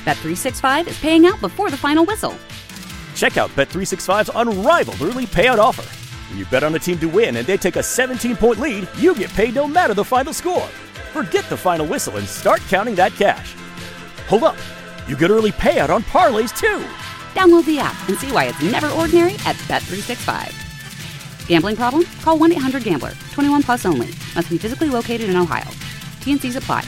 Bet365 is paying out before the final whistle. Check out Bet365's unrivaled early payout offer. When you bet on a team to win and they take a 17-point lead, you get paid no matter the final score. Forget the final whistle and start counting that cash. Hold up. You get early payout on parlays, too. Download the app and see why it's never ordinary at Bet365. Gambling problem? Call 1-800-GAMBLER. 21 plus only. Must be physically located in Ohio. T&Cs apply.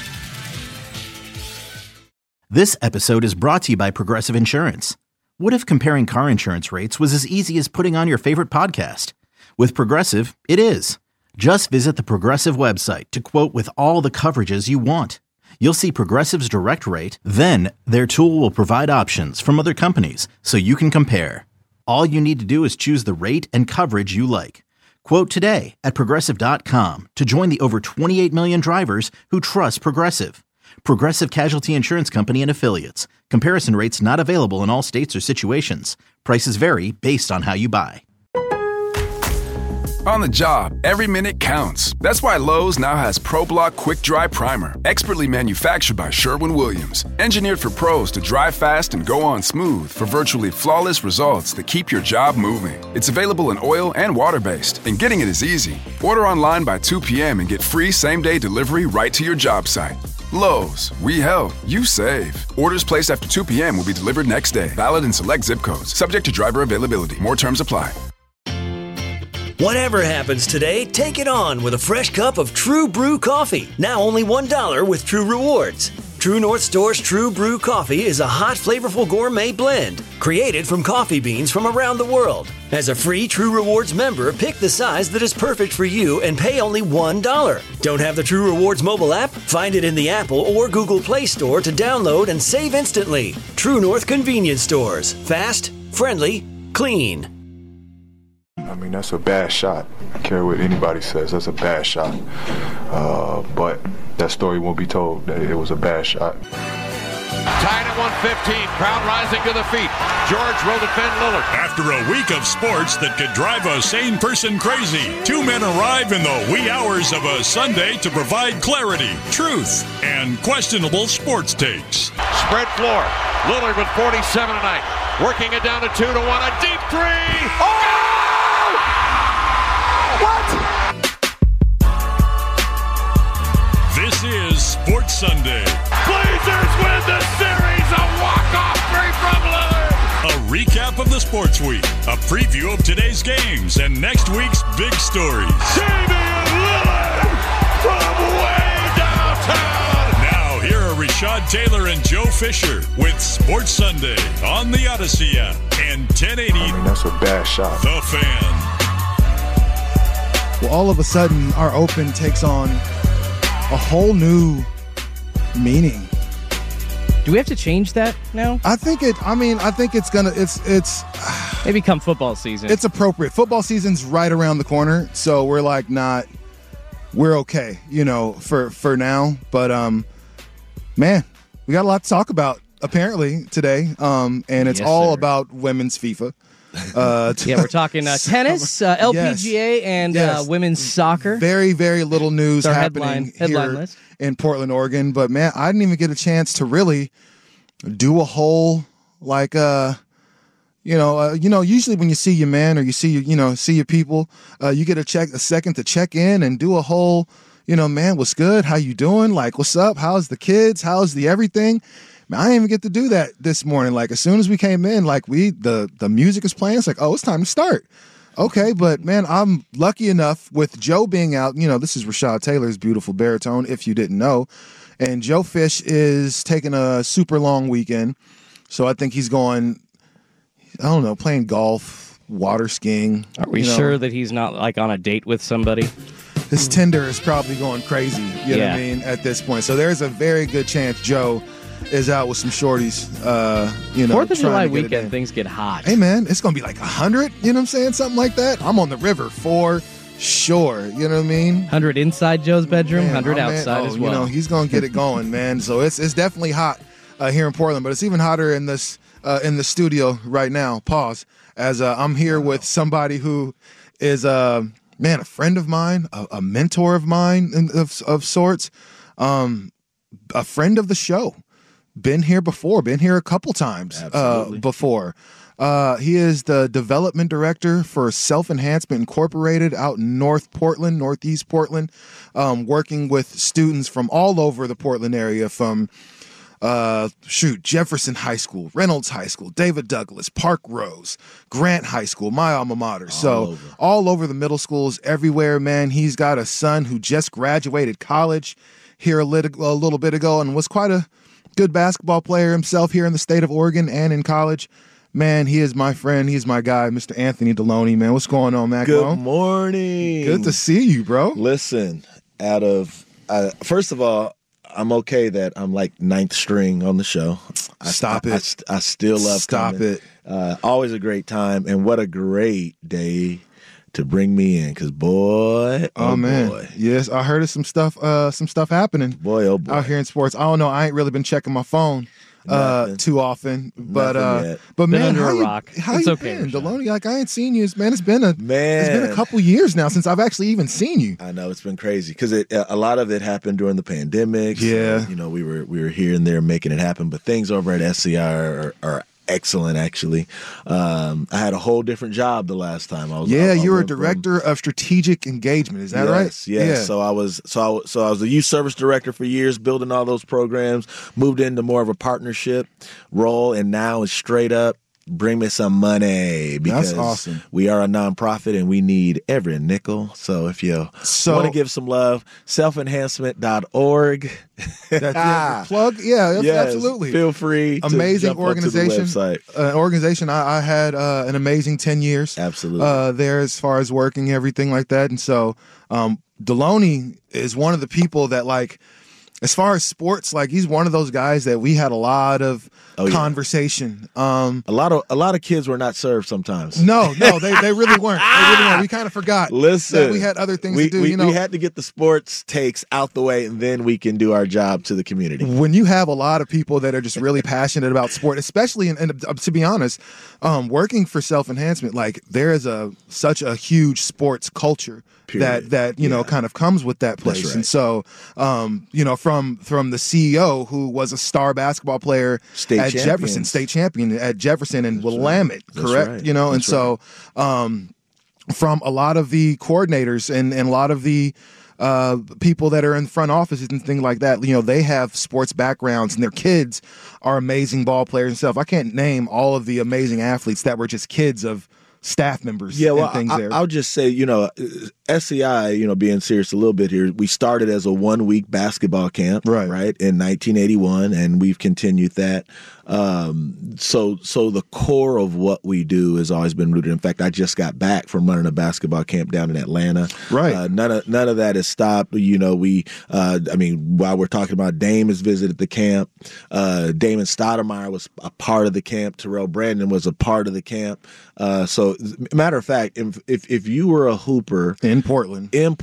This episode is brought to you by Progressive Insurance. What if comparing car insurance rates was as easy as putting on your favorite podcast? With Progressive, it is. Just visit the Progressive website to quote with all the coverages you want. You'll see Progressive's direct rate, then their tool will provide options from other companies so you can compare. All you need to do is choose the rate and coverage you like. Quote today at Progressive.com to join the over 28 million drivers who trust Progressive. Progressive Casualty Insurance Company and Affiliates. Comparison rates not available in all states or situations. Prices vary based on how you buy. On the job, every minute counts. That's why Lowe's now has ProBlock Quick Dry Primer, expertly manufactured by Sherwin-Williams. Engineered for pros to dry fast and go on smooth for virtually flawless results that keep your job moving. It's available in oil and water-based, and getting it is easy. Order online by 2 p.m. and get free same-day delivery right to your job site. Lowe's, we help, you save. Orders placed after 2 p.m. will be delivered next day. Valid in select zip codes. Subject to driver availability. More terms apply. Whatever happens today, take it on with a fresh cup of True Brew coffee. Now only $1 with True Rewards. True North Store's True Brew coffee is a hot, flavorful gourmet blend created from coffee beans from around the world. As a free True Rewards member, pick the size that is perfect for you and pay only $1. Don't have the True Rewards mobile app? Find it in the Apple or Google Play Store to download and save instantly. True North Convenience Stores. Fast, friendly, clean. I mean, that's a bad shot. I don't care what anybody says, that's a bad shot. But that story won't be told that it was a bad shot. Tied at 115, crowd rising to the feet. George will defend Lillard. After a week of sports that could drive a sane person crazy, two men arrive in the wee hours of a Sunday to provide clarity, truth, and questionable sports takes. Spread floor. Lillard with 47 tonight. Working it down to 2-1. A deep three. Oh! What? This is Sports Sunday. Blazers win the series. A walk-off three from Lillard. A recap of the sports week, a preview of today's games, and next week's big stories. Damian Lillard from way downtown. Now, here are Rashad Taylor and Joe Fisher with Sports Sunday on the Odyssey app and 1080. I mean, that's a bad shot. The Fan. Well, all of a sudden, our Open takes on a whole new meaning. Do we have to change that now? I think it's gonna. It's maybe come football season. It's appropriate. Football season's right around the corner, so we're we're okay, for now. But man, we got a lot to talk about apparently today, and it's all about women's FIFA. We're talking tennis, LPGA, and women's soccer. Very, very little news happening headline here list in Portland, Oregon. But man, I didn't even get a chance to really do a whole usually when you see your man or you see your people, you get a second to check in and do a whole, man, what's good? How you doing? Like, what's up? How's the kids? How's the everything? Man, I didn't even get to do that this morning. Like, as soon as we came in, like the music is playing. It's like, oh, it's time to start. Okay, but man, I'm lucky enough with Joe being out. This is Rashad Taylor's beautiful baritone, if you didn't know. And Joe Fish is taking a super long weekend. So I think he's going, I don't know, playing golf, water skiing. Are we sure that he's not like on a date with somebody? His Tinder is probably going crazy, you know what I mean, at this point. So there's a very good chance Joe is out with some shorties, 4th of July weekend, things get hot. Hey, man, it's going to be like 100, you know what I'm saying? Something like that. I'm on the river for sure, you know what I mean? 100 inside Joe's bedroom, 100 outside as well. He's going to get it going, man. So it's definitely hot here in Portland, but it's even hotter in this in the studio right now. Pause. As I'm here with somebody who is, a friend of mine, a mentor of mine of sorts, a friend of the show. been here before, been here a couple times before. He is the development director for Self Enhancement Incorporated out in Northeast Portland, working with students from all over the Portland area, from Jefferson High School, Reynolds High School, David Douglas, Park Rose, Grant High School, my alma mater. All over the middle schools, everywhere, man. He's got a son who just graduated college here a little bit ago and was quite a good basketball player himself here in the state of Oregon and in college. Man, he is my friend. He's my guy, Mr. Anthony Deloney, man. What's going on, Mac? Good morning. Good to see you, bro. Listen, first of all, I'm okay that I'm like ninth string on the show. Stop it. I still love Stop coming. it. Always a great time, and what a great day to bring me in, because boy, man. boy. Yes, I heard of some stuff happening. Boy, oh boy. Out here in sports. I don't know. I ain't really been checking my phone too often, but man, under a rock. How it's you okay, been, Deloney? Like, I ain't seen you, man. It's been a couple years now since I've actually even seen you. I know, it's been crazy because a lot of it happened during the pandemic. Yeah, so, we were here and there making it happen, but things over at SCI are excellent, actually. I had a whole different job the last time I was. Yeah, you were a director of strategic engagement. Is that right? Yes. Yeah. So I was a youth service director for years, building all those programs. Moved into more of a partnership role, and now it's straight up bring me some money, because that's awesome. We are a nonprofit and we need every nickel. So if you want to give some love, selfenhancement.org. That's plug. Yeah, yes, absolutely. Feel free. Amazing to organization. An organization I had an amazing 10 years. Absolutely. There as far as working, everything like that. And so Deloney is one of the people that, like, as far as sports, like, he's one of those guys that we had a lot of conversation. A lot of kids were not served sometimes. No, they really weren't. They really weren't. We kind of forgot. Listen, that we had other things to do. We had to get the sports takes out the way, and then we can do our job to the community. When you have a lot of people that are just really passionate about sport, especially, and to be honest, working for Self-Enhancement, like, there is such a huge sports culture. Period. that kind of comes with that place. Right. And so from the CEO, who was a star basketball player at Jefferson, state champion at Jefferson and Willamette, correct? Right. That's so from a lot of the coordinators and a lot of the people that are in front offices and things like that, they have sports backgrounds, and their kids are amazing ball players and stuff. I can't name all of the amazing athletes that were just kids of staff members. Yeah, well, and things there. I'll just say, SCI, being serious a little bit here, we started as a 1-week basketball camp, right, in 1981, and we've continued that. So the core of what we do has always been rooted. In fact, I just got back from running a basketball camp down in Atlanta. Right. None of that has stopped. While we're talking about, Dame has visited the camp. Damon Stoudemire was a part of the camp. Terrell Brandon was a part of the camp. So, matter of fact, if you were a hooper in Portland, you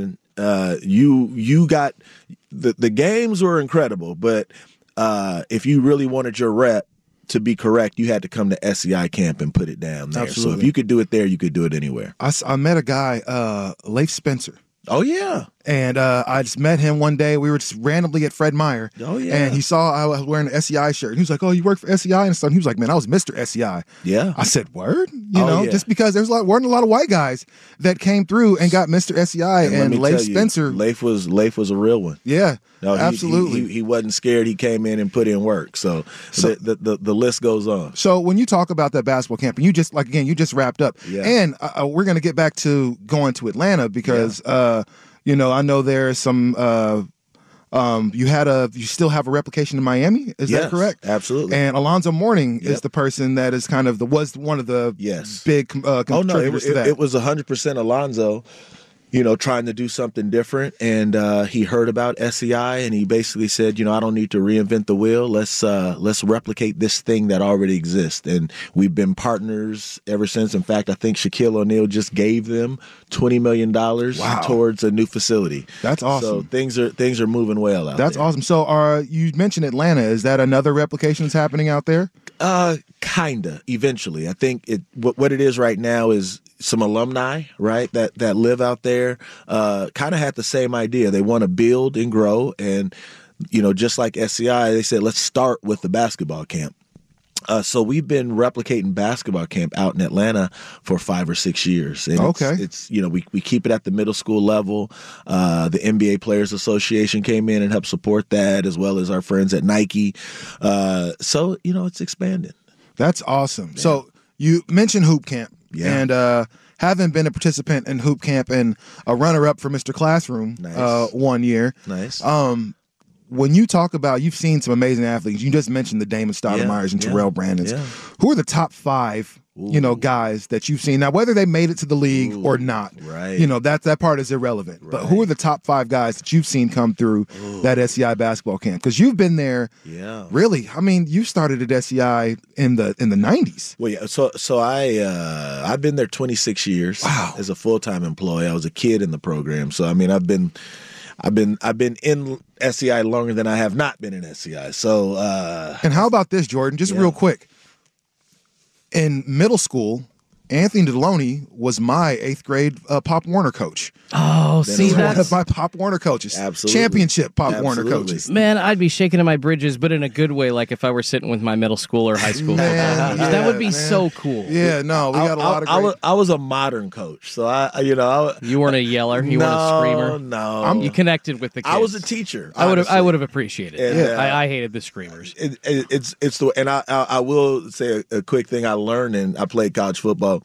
got the games were incredible, but if you really wanted your rep to be correct, you had to come to SCI camp and put it down there. Absolutely. So if you could do it there, you could do it anywhere. I met a guy, Leif Spencer. Oh, yeah. And I just met him one day. We were just randomly at Fred Meyer. Oh, yeah. And he saw I was wearing an SEI shirt. And he was like, "Oh, you work for SEI?" And stuff. He was like, "Man, I was Mr. SEI." Yeah. I said, "Word?" Just because weren't a lot of white guys that came through and got Mr. SEI. And Leif Spencer. Leif was a real one. Yeah. No, absolutely. He wasn't scared. He came in and put in work. So the list goes on. So when you talk about that basketball camp, and you just wrapped up. Yeah. And we're going to get back to going to Atlanta because, I know there's some, you still have a replication in Miami. Is that correct? Absolutely. And Alonzo Mourning is the person that is was one of the big contributors to that. It was 100% Alonzo. Trying to do something different. And he heard about SEI, and he basically said, I don't need to reinvent the wheel. Let's replicate this thing that already exists. And we've been partners ever since. In fact, I think Shaquille O'Neal just gave them $20 million towards a new facility. That's awesome. So things are moving well out there. That's awesome. So you mentioned Atlanta. Is that another replication that's happening out there? Kinda, eventually. I think what it is right now is some alumni, right, that live out there, kind of had the same idea. They want to build and grow, and just like SCI, they said, let's start with the basketball camp. So we've been replicating basketball camp out in Atlanta for 5 or 6 years. And it's we keep it at the middle school level. The NBA Players Association came in and helped support that, as well as our friends at Nike. So it's expanding. That's awesome. Yeah. So you mentioned Hoop Camp. Yeah. And having been a participant in Hoop Camp and a runner-up for Mr. Classroom 1 year. Nice. When you talk about, you've seen some amazing athletes. You just mentioned the Damon Stoudemires and Terrell Brandons. Yeah. Who are the top 5, guys that you've seen? Now, whether they made it to the league or not, right. That part is irrelevant. Right. But who are the top 5 guys that you've seen come through that SCI basketball camp? Because you've been there. Yeah. Really, I mean, you started at SCI in the 90s. Well, yeah. So I've been there 26 years as a full-time employee. I was a kid in the program, so I mean, I've been in SCI longer than I have not been in SCI. So, and how about this, Jordan? Just real quick. In middle school, Anthony Deloney was my 8th grade Pop Warner coach. Oh, see, that's my Pop Warner coaches. Absolutely. Championship Pop Warner coaches. Man, I'd be shaking in my bridges, but in a good way, like if I were sitting with my middle school or high school. That would be so cool. Yeah, no, we got a lot of great... I was a modern coach, so You weren't a yeller? You weren't a screamer? No. You connected with the kids. I was a teacher. I would have appreciated it. I hated the screamers. It's the and I will say a quick thing I learned, and I played college football.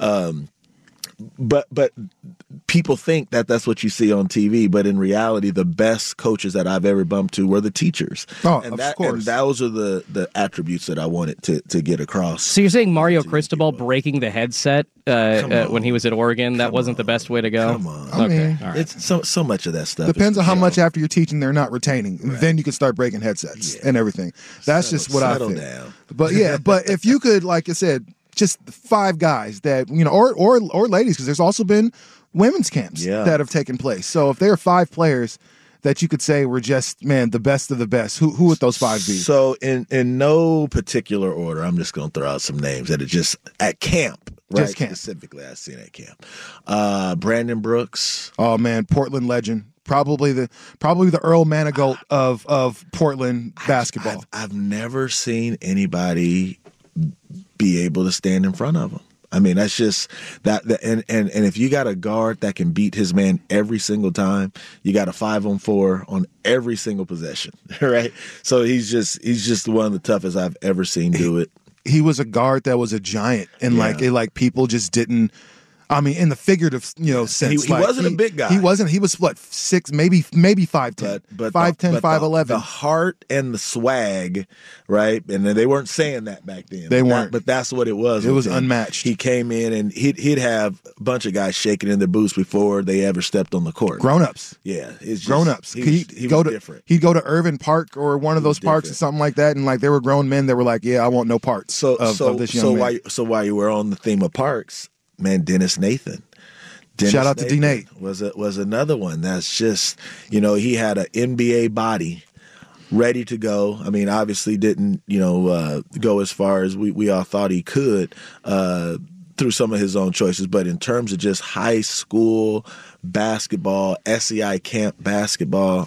But people think that that's what you see on TV, but in reality, the best coaches that I've ever bumped to were the teachers. Of course. And those are the attributes that I wanted to get across. So you're saying Mario Cristobal breaking the headset when he was at Oregon, that wasn't the best way to go? Come on. I mean, right. It's so much of that stuff. Depends on how much after you're teaching they're not retaining. Right. Then you can start breaking headsets and everything. That's just what I think. Down. But if you could, like I said, just 5 guys that, or ladies, because there's also been women's camps that have taken place. So if there are 5 players that you could say were just, the best of the best, who would those 5 be? So in no particular order, I'm just going to throw out some names that are just at camp. Right? Just camp. Specifically, I've seen at camp. Brandon Brooks. Oh, man, Portland legend. Probably the Earl Manigault of Portland basketball. I've never seen anybody be able to stand in front of him. I mean, that's just that. And if you got a guard that can beat his man every single time, you got a 5-on-4 on every single possession, right? So he's just one of the toughest I've ever seen do it. He was a guard that was a giant, and like people just didn't. I mean, in the figurative, sense. He wasn't a big guy. He wasn't. He was, 6, maybe 5'10", but 5'10", 5'11". The heart and the swag, right? And they weren't saying that back then. They weren't. But that's what it was. It was unmatched. He came in, and he'd have a bunch of guys shaking in their boots before they ever stepped on the court. Grown-ups. Yeah. Grown-ups. He was different. He'd go to Irvin Park or one of those parks or something like that, and there were grown men that were like, I want no parts of this young man. So while you were on the theme of parks, man, Dennis Nathan. Shout out to D. Nate. Was another one that's just, he had an NBA body ready to go. I mean, obviously didn't, go as far as we all thought he could through some of his own choices. But in terms of just high school basketball, SCI camp basketball,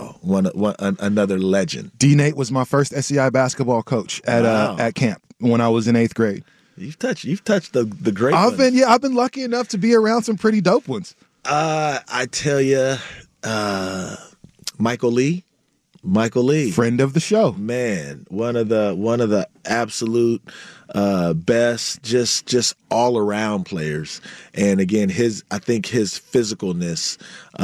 another legend. D. Nate was my first SCI basketball coach at camp when I was in 8th grade. You've touched the great ones. I've been lucky enough to be around some pretty dope ones. I tell you, Michael Lee, friend of the show, man, one of the absolute best, just all around players. And again, I think his physicalness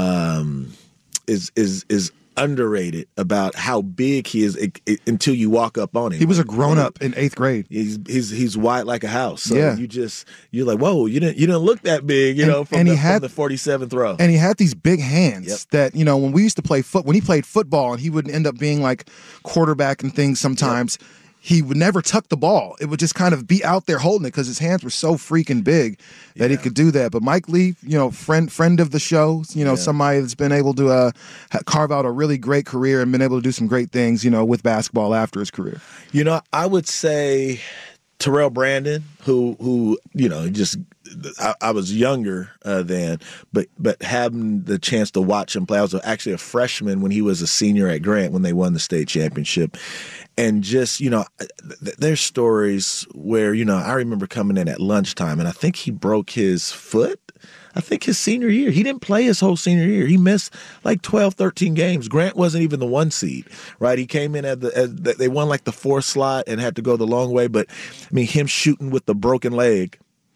is underrated about how big he is until you walk up on him. He was a grown up in 8th grade. He's wide like a house. So you're like, whoa, you didn't look that big, from the 47th row. And he had these big hands that, when we used to play when he played football and he would end up being like quarterback and things sometimes. Yep. He would never tuck the ball. It would just kind of be out there holding it because his hands were so freaking big that he could do that. But Mike Lee, friend of the show, somebody that's been able to carve out a really great career and been able to do some great things, with basketball after his career. I would say Terrell Brandon, who just I was younger then, but having the chance to watch him play, I was actually a freshman when he was a senior at Grant when they won the state championship. And just, there's stories where, I remember coming in at lunchtime and I think he broke his foot. I think his senior year. He didn't play his whole senior year. He missed like 12, 13 games. Grant wasn't even the 1 seed, right? He came in they won like the 4 slot and had to go the long way. But, I mean, him shooting with the broken leg,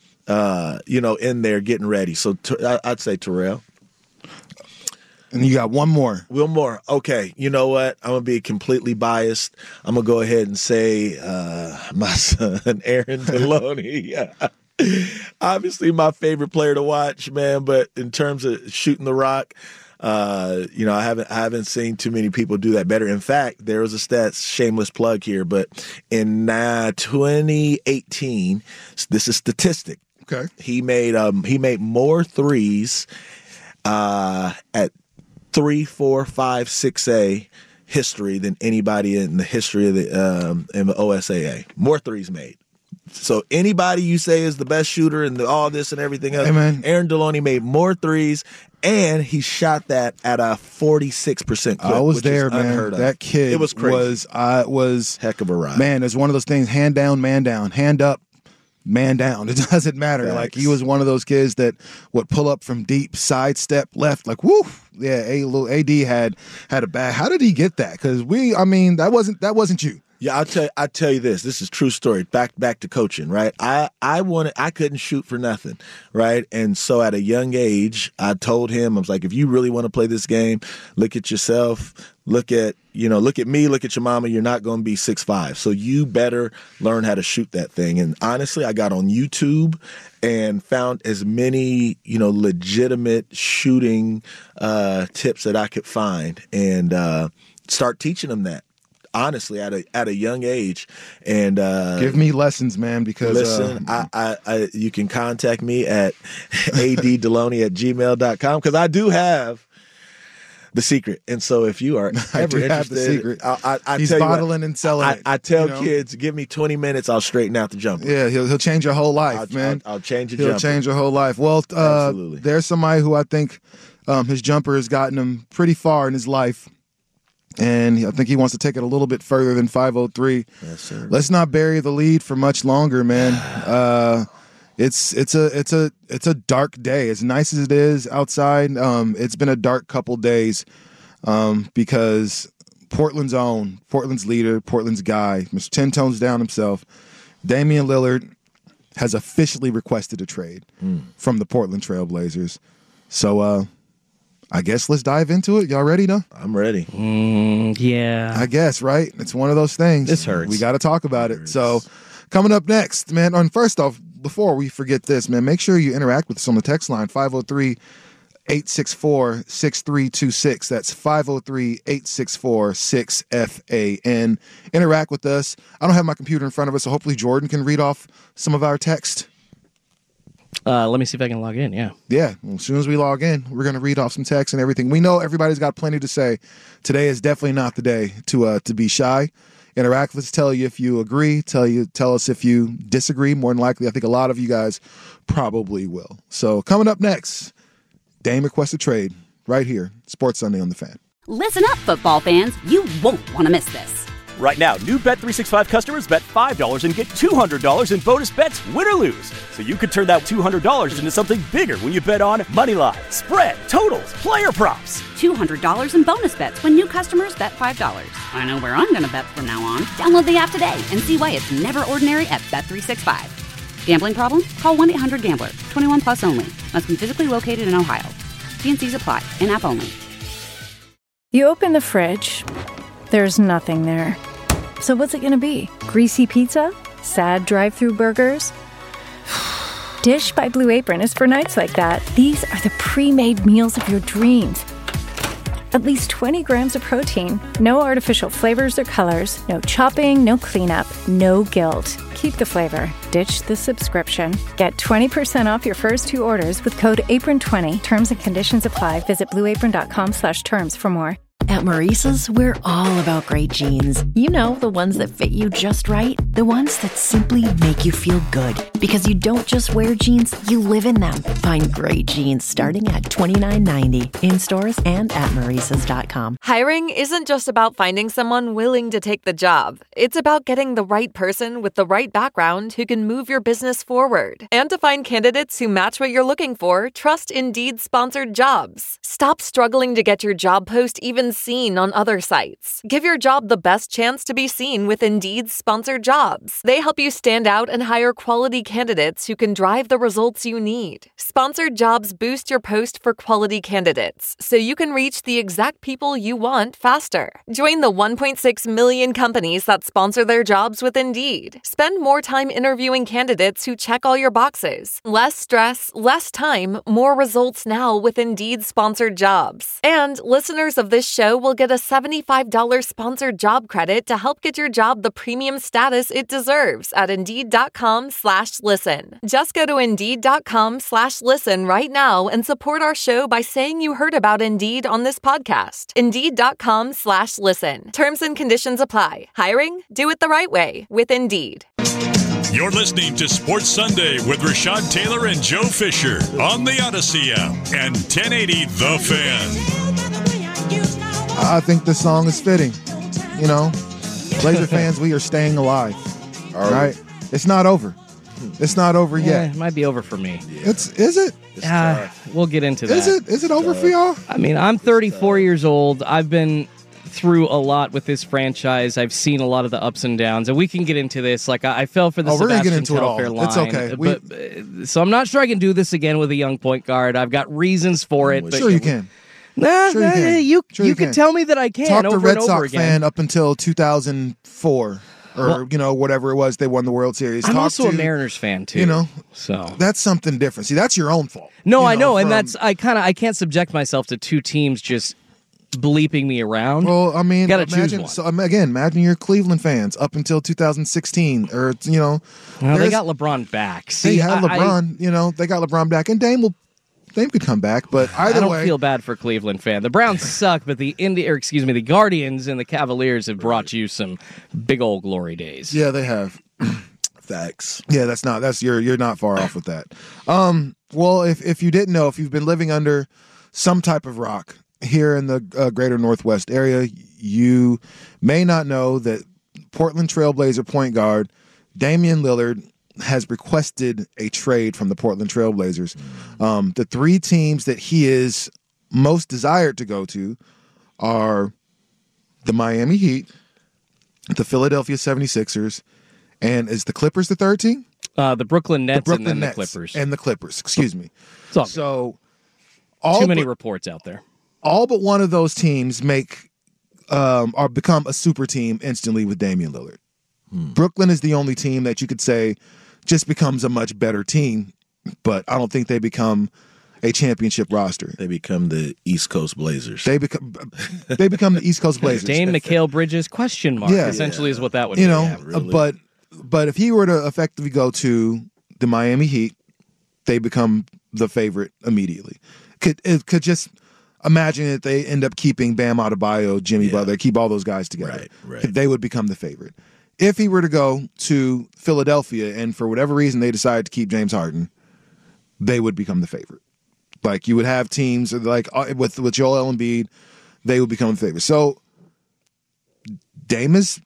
in there getting ready. So I'd say Terrell. And you got one more. One more. Okay. You know what? I'm going to be completely biased. I'm going to go ahead and say my son, Aaron Deloney. Obviously my favorite player to watch, man, but in terms of shooting the rock, I haven't seen too many people do that better. In fact, there was a stats, shameless plug here, but in 2018, this is statistic. Okay. He made more threes at 3, 4, 5, 6A history than anybody in the history of the OSAA. More threes made. So anybody you say is the best shooter and all this and everything else, Amen. Aaron Deloney made more threes, and he shot that at a 46% clip. I was there, man. Unheard of. That kid it was crazy. was heck of a ride. Man, it's one of those things: hand down, man down, hand up, man down. It doesn't matter. Thanks. Like he was one of those kids that would pull up from deep, sidestep left, like woo. Yeah, AD had a bad. How did he get that? Because that wasn't you. Yeah, I tell you this. This is a true story. Back to coaching, right? I couldn't shoot for nothing, right? And so at a young age, I told him, I was like, if you really want to play this game, look at yourself, look at me, look at your mama. You're not going to be 6'5", so you better learn how to shoot that thing. And honestly, I got on YouTube and found as many legitimate shooting tips that I could find, and start teaching them that. Honestly, at a young age, and give me lessons, man. Because listen, I you can contact me at addeloney@gmail.com because I do have the secret. And so if you are ever interested, have the secret. He's tell bottling you and selling it. I tell kids, give me 20 minutes, I'll straighten out the jumper. Yeah, he'll change your whole life, man. I'll change your jumper. He'll change your whole life. Well, absolutely. There's somebody who I think his jumper has gotten him pretty far in his life. And I think he wants to take it a little bit further than 503. Yes, sir. Let's not bury the lead for much longer, man. It's a dark day. As nice as it is outside, it's been a dark couple days because Portland's own, Portland's leader, Portland's guy, Mr. 10 Tones Down himself, Damian Lillard, has officially requested a trade from the Portland Trail Blazers. So, I guess let's dive into it. Y'all ready, no? I'm ready. Yeah. I guess, right? It's one of those things. This hurts. We got to talk about it. So coming up next, man, first off, before we forget this, man, make sure you interact with us on the text line, 503-864-6326. That's 503-864-6FAN. Interact with us. I don't have my computer in front of us, so hopefully Jordan can read off some of our text. Let me see if I can log in, yeah. Yeah, well, as soon as we log in, we're going to read off some text and everything. We know everybody's got plenty to say. Today is definitely not the day to be shy. Interact with us, tell you if you agree, tell us if you disagree. More than likely, I think a lot of you guys probably will. So coming up next, Dame requests a trade right here, Sports Sunday on the Fan. Listen up, football fans. You won't want to miss this. Right now, new Bet365 customers bet $5 and get $200 in bonus bets, win or lose. So you could turn that $200 into something bigger when you bet on moneyline, spread, totals, player props. $200 in bonus bets when new customers bet $5. I know where I'm going to bet from now on. Download the app today and see why it's never ordinary at Bet365. Gambling problem? Call 1-800-GAMBLER. 21 plus only. Must be physically located in Ohio. T&Cs apply. In-app only. You open the fridge. There's nothing there. So what's it gonna be? Greasy pizza? Sad drive-thru burgers? Dish by Blue Apron is for nights like that. These are the pre-made meals of your dreams. At least 20 grams of protein, no artificial flavors or colors, no chopping, no cleanup, no guilt. Keep the flavor. Ditch the subscription. Get 20% off your first 2 orders with code APRON20. Terms and conditions apply. Visit blueapron.com/terms for more. At Maurice's, we're all about great jeans. You know, the ones that fit you just right. The ones that simply make you feel good. Because you don't just wear jeans, you live in them. Find great jeans starting at $29.90 in stores and at Maurice's.com. Hiring isn't just about finding someone willing to take the job. It's about getting the right person with the right background who can move your business forward. And to find candidates who match what you're looking for, trust Indeed sponsored jobs. Stop struggling to get your job post even seen on other sites. Give your job the best chance to be seen with Indeed's sponsored jobs. They help you stand out and hire quality candidates who can drive the results you need. Sponsored jobs boost your post for quality candidates, so you can reach the exact people you want faster. Join the 1.6 million companies that sponsor their jobs with Indeed. Spend more time interviewing candidates who check all your boxes. Less stress, less time, more results now with Indeed sponsored jobs. And listeners of this show will get a $75 sponsored job credit to help get your job the premium status it deserves at Indeed.com/listen. Just go to Indeed.com/listen right now and support our show by saying you heard about Indeed on this podcast. Indeed.com/listen. Terms and conditions apply. Hiring? Do it the right way with Indeed. You're listening to Sports Sunday with Rashad Taylor and Joe Fisher on the Odyssey app and 1080 The Fan. I think this song is fitting. You know, Blazer fans, we are staying alive. All right? It's not over. It's not over yet. It might be over for me. Is it? We'll get into that. Is it over for y'all? I mean, I'm 34 years old. I've been through a lot with this franchise. I've seen a lot of the ups and downs, and we can get into this. Like, I fell for the Sebastian Telfair line. It's okay. So I'm not sure I can do this again with a young point guard. I've got reasons for it. Sure you can. You can tell me that I can. Talk to Red over Sox again. fan up until 2004 or whatever it was they won the World Series. I'm also a Mariners fan too. You know, so that's something different. See, that's your own fault. No, I know, and that's I can't subject myself to two teams just bleeping me around. Well, I mean, gotta choose imagine. one. So again, imagine you're Cleveland fans up until 2016, or Well, they got LeBron back. See, they had LeBron. They got LeBron back, and Dame could come back, but either way, I don't feel bad for Cleveland fan. The Browns suck, but the Guardians and the Cavaliers have brought you some big old glory days. Yeah, they have. Facts. Yeah, you're not far off with that. Well, if you didn't know, if you've been living under some type of rock here in the greater Northwest area, you may not know that Portland Trailblazer point guard Damian Lillard has requested a trade from the Portland Trailblazers. The three teams that he is most desired to go to are the Miami Heat, the Philadelphia 76ers, and is the Clippers the third team? The Brooklyn Nets and then the Clippers. And the Clippers, excuse me. So, too many reports out there. All but one of those teams become a super team instantly with Damian Lillard. Brooklyn is the only team that you could say just becomes a much better team, but I don't think they become a championship roster. They become the East Coast Blazers. They become the East Coast Blazers. Dame Mikal Bridges ? Essentially is what that would be. Really. But if he were to effectively go to the Miami Heat, they become the favorite immediately. Could just imagine that they end up keeping Bam Adebayo, Jimmy Butler, keep all those guys together. Right. They would become the favorite. If he were to go to Philadelphia and for whatever reason they decide to keep James Harden, they would become the favorite. Like, you would have teams like with Joel Embiid, they would become the favorite. So Dame is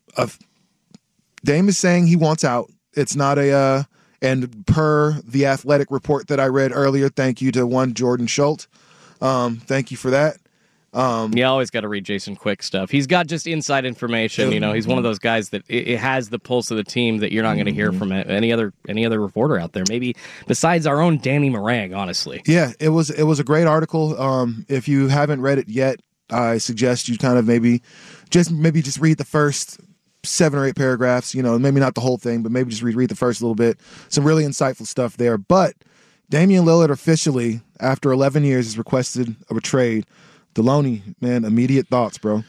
saying he wants out. It's not and per the Athletic report that I read earlier, thank you to one Jordan Schultz. Thank you for that. You always got to read Jason Quick stuff. He's got just inside information. He's one of those guys that it has the pulse of the team that you're not going to hear from any other reporter out there. Maybe besides our own Danny Morang, honestly. Yeah, it was a great article. If you haven't read it yet, I suggest you kind of maybe just read the first 7 or 8 paragraphs. Maybe not the whole thing, but maybe just read the first little bit. Some really insightful stuff there. But Damian Lillard officially, after 11 years, has requested a trade. Deloney, man, immediate thoughts, bro.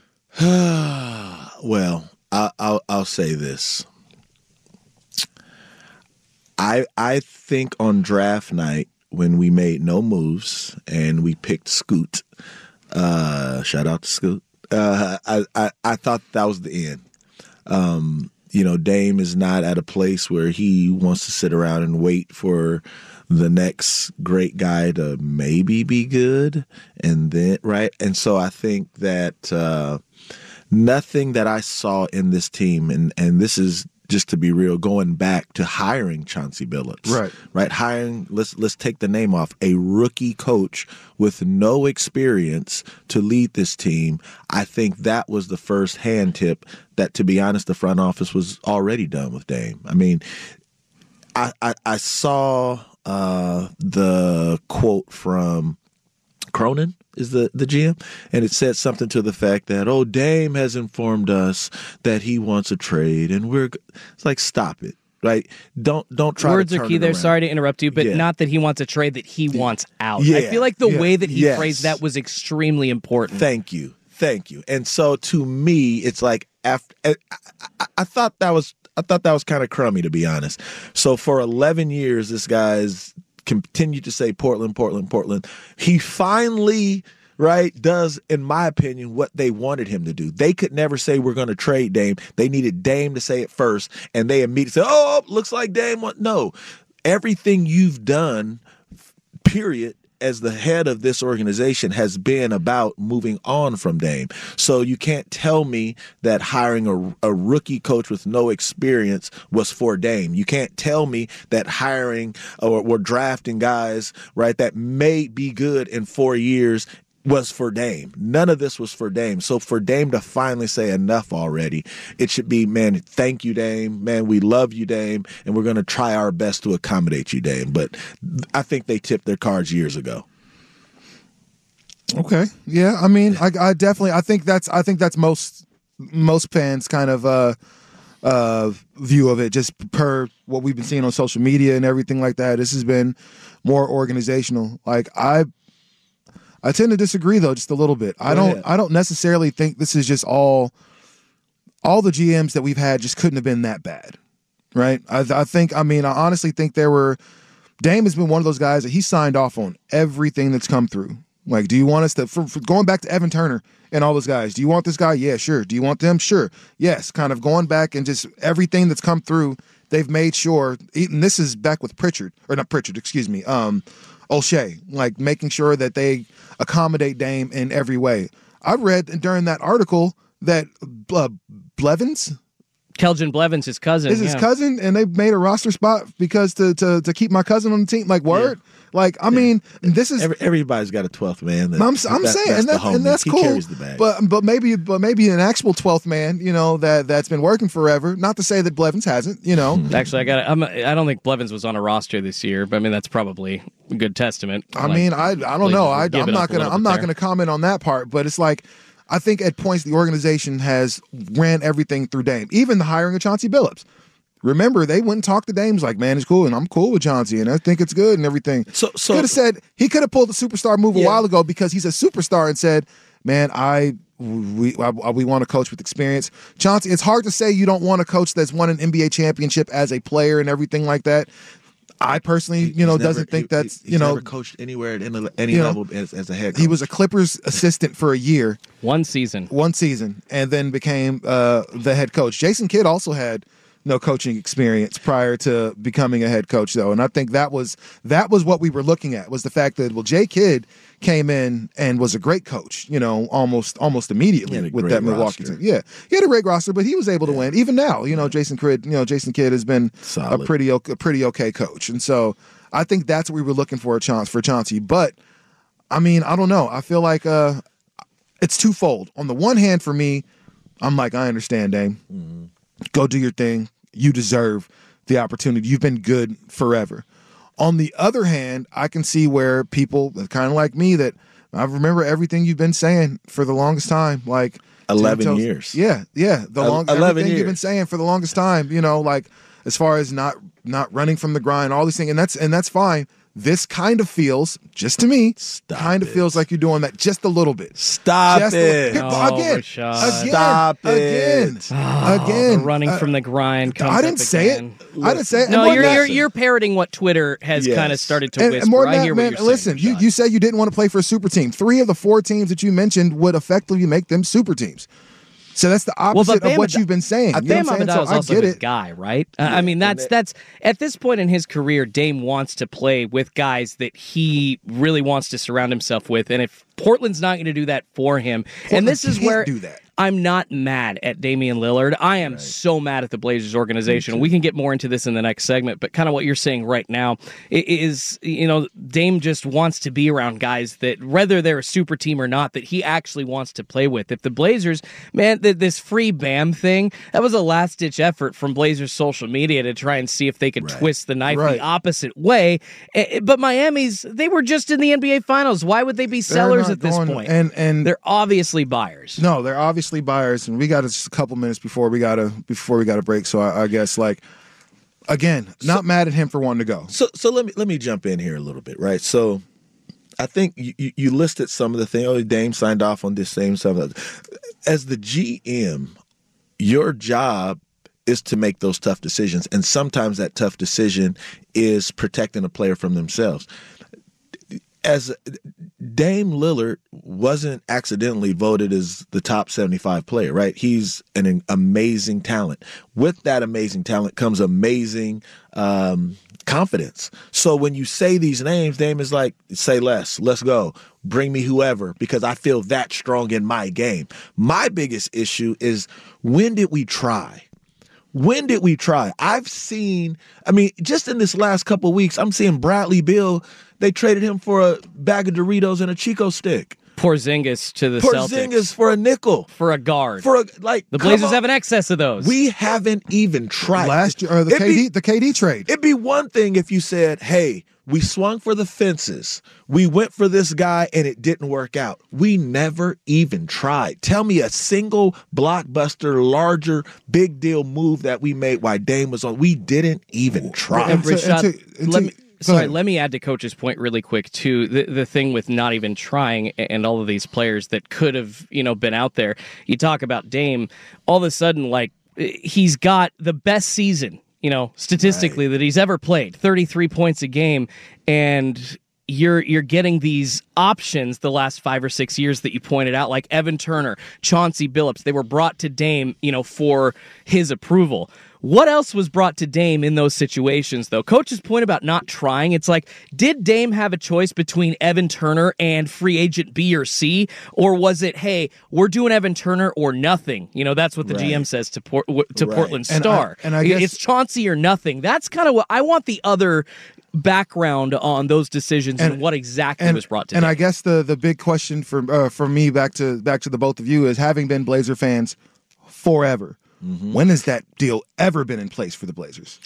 Well, I'll say this. I think on draft night when we made no moves and we picked Scoot, Shout out to Scoot. I thought that was the end. Dame is not at a place where he wants to sit around and wait for the next great guy to maybe be good. And then, right. And so I think that nothing that I saw in this team, and this is just to be real, going back to hiring Chauncey Billups. Right. Hiring, let's take the name off, a rookie coach with no experience to lead this team. I think that was the first hand tip that, to be honest, the front office was already done with Dame. I mean, I saw the quote from Cronin, is the GM, and it said something to the fact that, Dame has informed us that he wants a trade, and it's like, stop it, right? Don't try Words to turn are key it there. around. Sorry to interrupt you, but not that he wants a trade, that he wants out. I feel like the way that he phrased that was extremely important. Thank you. And so to me, it's like, after I thought that was kind of crummy, to be honest. So for 11 years, this guy's continued to say Portland. He finally, does, in my opinion, what they wanted him to do. They could never say we're going to trade Dame. They needed Dame to say it first, and they immediately say, looks like Dame. No, everything you've done, period, as the head of this organization has been about moving on from Dame. So you can't tell me that hiring a rookie coach with no experience was for Dame. You can't tell me that hiring or drafting guys, that may be good in 4 years was for Dame. None of this was for Dame. So for Dame to finally say enough already, it should be, man, thank you, Dame. Man, we love you, Dame, and we're going to try our best to accommodate you, Dame. But I think they tipped their cards years ago. Okay. Yeah. I mean, I definitely, I think that's most fans' kind of view of it, just per what we've been seeing on social media and everything like that. This has been more organizational. Like, I tend to disagree, though, just a little bit. I don't necessarily think this is just all the GMs that we've had just couldn't have been that bad, right? I honestly think Dame has been one of those guys that he signed off on everything that's come through. Like, do you want us to, for going back to Evan Turner and all those guys, do you want this guy? Yeah, sure. Do you want them? Sure. Yes. Kind of going back and just everything that's come through, they've made sure, and this is back with O'Shea, like making sure that they accommodate Dame in every way. I read during that article that Blevins, Keljin Blevins, his cousin, is his cousin, and they made a roster spot because to keep my cousin on the team. Like, word. Yeah. Like, I mean, this is everybody's got a 12th man. I'm saying, and that's cool. He carries the bag. But maybe an actual 12th man, that's been working forever. Not to say that Blevins hasn't, Actually, I don't think Blevins was on a roster this year, but I mean that's probably a good testament. I don't know. I'm not gonna comment on that part, but it's like, I think at points the organization has ran everything through Dame, even the hiring of Chauncey Billups. Remember, they went and talked to Dame's like, man, it's cool, and I'm cool with Chauncey, and I think it's good and everything. So could have said, he could have pulled the superstar move a while ago because he's a superstar and said, man, we want a coach with experience. Chauncey, it's hard to say you don't want a coach that's won an NBA championship as a player and everything like that. I personally, doesn't think that's, he's never coached anywhere at any level as a head coach. He was a Clippers assistant for a year. One season, and then became the head coach. Jason Kidd also had no coaching experience prior to becoming a head coach, though. And I think that was what we were looking at, was the fact that, Jay Kidd came in and was a great coach, almost immediately with that Milwaukee team. Yeah. He had a great roster, but he was able to win. Even now, Jason Kidd has been solid. a pretty okay coach. And so I think that's what we were looking for Chauncey. But I mean, I don't know. I feel like it's twofold. On the one hand, for me, I'm like, I understand, Dame. Mm-hmm. Go do your thing. You deserve the opportunity. You've been good forever. On the other hand, I can see where people kind of like me, that I remember everything you've been saying for the longest time, like 11 years. Yeah. Everything years. You've been saying for the longest time, like as far as not running from the grind, all these things, and that's fine. this kind of feels, just to me, feels like you're doing that just a little bit. Stop it. Again. Stop it. Again. Running from the grind. I didn't say it. I didn't say it. No, you're parroting what Twitter has kind of started to whisper. And more than I that, hear man, what you're listen, saying, you said you didn't want to play for a super team. 3 of the 4 teams that you mentioned would effectively make them super teams. So that's the opposite of what you've been saying. Bam Adebayo is also his guy, right? I mean, that's at this point in his career, Dame wants to play with guys that he really wants to surround himself with. And if Portland's not going to do that for him, and this is where I'm not mad at Damian Lillard. I am so mad at the Blazers organization. We can get more into this in the next segment, but kind of what you're saying right now is, Dame just wants to be around guys that, whether they're a super team or not, that he actually wants to play with. If the Blazers, man, this free Bam thing, that was a last-ditch effort from Blazers social media to try and see if they could twist the knife the opposite way. But Miami's, they were just in the NBA Finals. Why would they be sellers at this point? And they're obviously buyers. No, they're obviously buyers, and we got just a couple minutes before we got to break. So I guess, like, again, not mad at him for wanting to go. So let me jump in here a little bit, right? So I think you listed some of the things. Oh, Dame signed off on this same stuff. As the GM, your job is to make those tough decisions, and sometimes that tough decision is protecting a player from themselves. As Dame Lillard wasn't accidentally voted as the top 75 player, right? He's an amazing talent. With that amazing talent comes amazing confidence. So when you say these names, Dame is like, say less, let's go. Bring me whoever, because I feel that strong in my game. My biggest issue is, when did we try? When did we try? Just in this last couple of weeks, I'm seeing Bradley Beal. They traded him for a bag of Doritos and a Chico stick. Porzingis to the Celtics. Porzingis for a nickel. For a guard. The Blazers have an excess of those. We haven't even tried. Last year, or the KD trade. It'd be one thing if you said, hey, we swung for the fences. We went for this guy and it didn't work out. We never even tried. Tell me a single blockbuster, larger, big deal move that we made while Dame was on. We didn't even try. Let me add to Coach's point really quick, too. The thing with not even trying and all of these players that could have, been out there. You talk about Dame, all of a sudden, like, he's got the best season, statistically that he's ever played, 33 points a game, and you're getting these options the last 5 or 6 years that you pointed out, like Evan Turner, Chauncey Billups. They were brought to Dame, for his approval. What else was brought to Dame in those situations, though? Coach's point about not trying, it's like, did Dame have a choice between Evan Turner and free agent B or C? Or was it, hey, we're doing Evan Turner or nothing? That's what the GM says to Portland Star. I guess it's Chauncey or nothing. That's kind of what I want, the other background on those decisions and what exactly was brought to Dame. And I guess the big question for me, back to the both of you, is, having been Blazer fans forever, when has that deal ever been in place for the Blazers?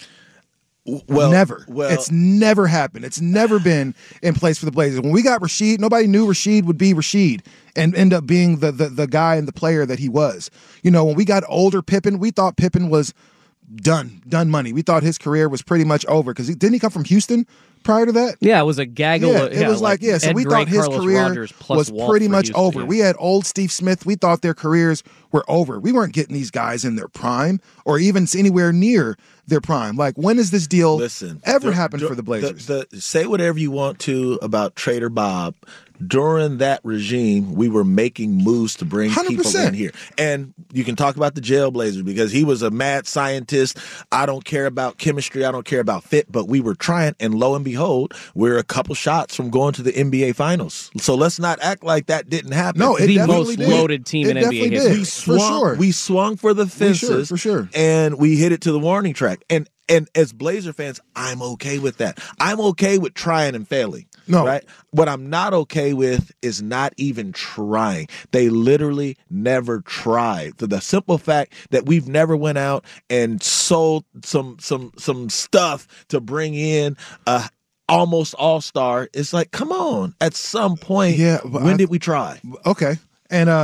Never. It's never happened. It's never been in place for the Blazers. When we got Rasheed, nobody knew Rasheed would be Rasheed and end up being the guy and the player that he was. When we got older Pippen, we thought Pippen was done money. We thought his career was pretty much over, because didn't he come from Houston prior to that? Yeah, it was a gaggle. So we thought his career was pretty much over. Yeah. We had old Steve Smith. We thought their careers were over. We weren't getting these guys in their prime or even anywhere near their prime. Like, when has this deal ever happened for the Blazers? Say whatever you want to about Trader Bob. During that regime, we were making moves to bring 100%. People in here. And you can talk about the Jailblazers, because he was a mad scientist. I don't care about chemistry. I don't care about fit. But we were trying, and lo and behold, we're a couple shots from going to the NBA Finals. So let's not act like that didn't happen. No, it the most loaded team in NBA history. We swung for the fences, for sure. And we hit it to the warning track. And as Blazer fans, I'm okay with that. I'm okay with trying and failing. No. Right? What I'm not okay with is not even trying. They literally never tried. The simple fact that we've never went out and sold some stuff to bring in almost all-star, it's like, come on. At some point, when did we try? Okay. And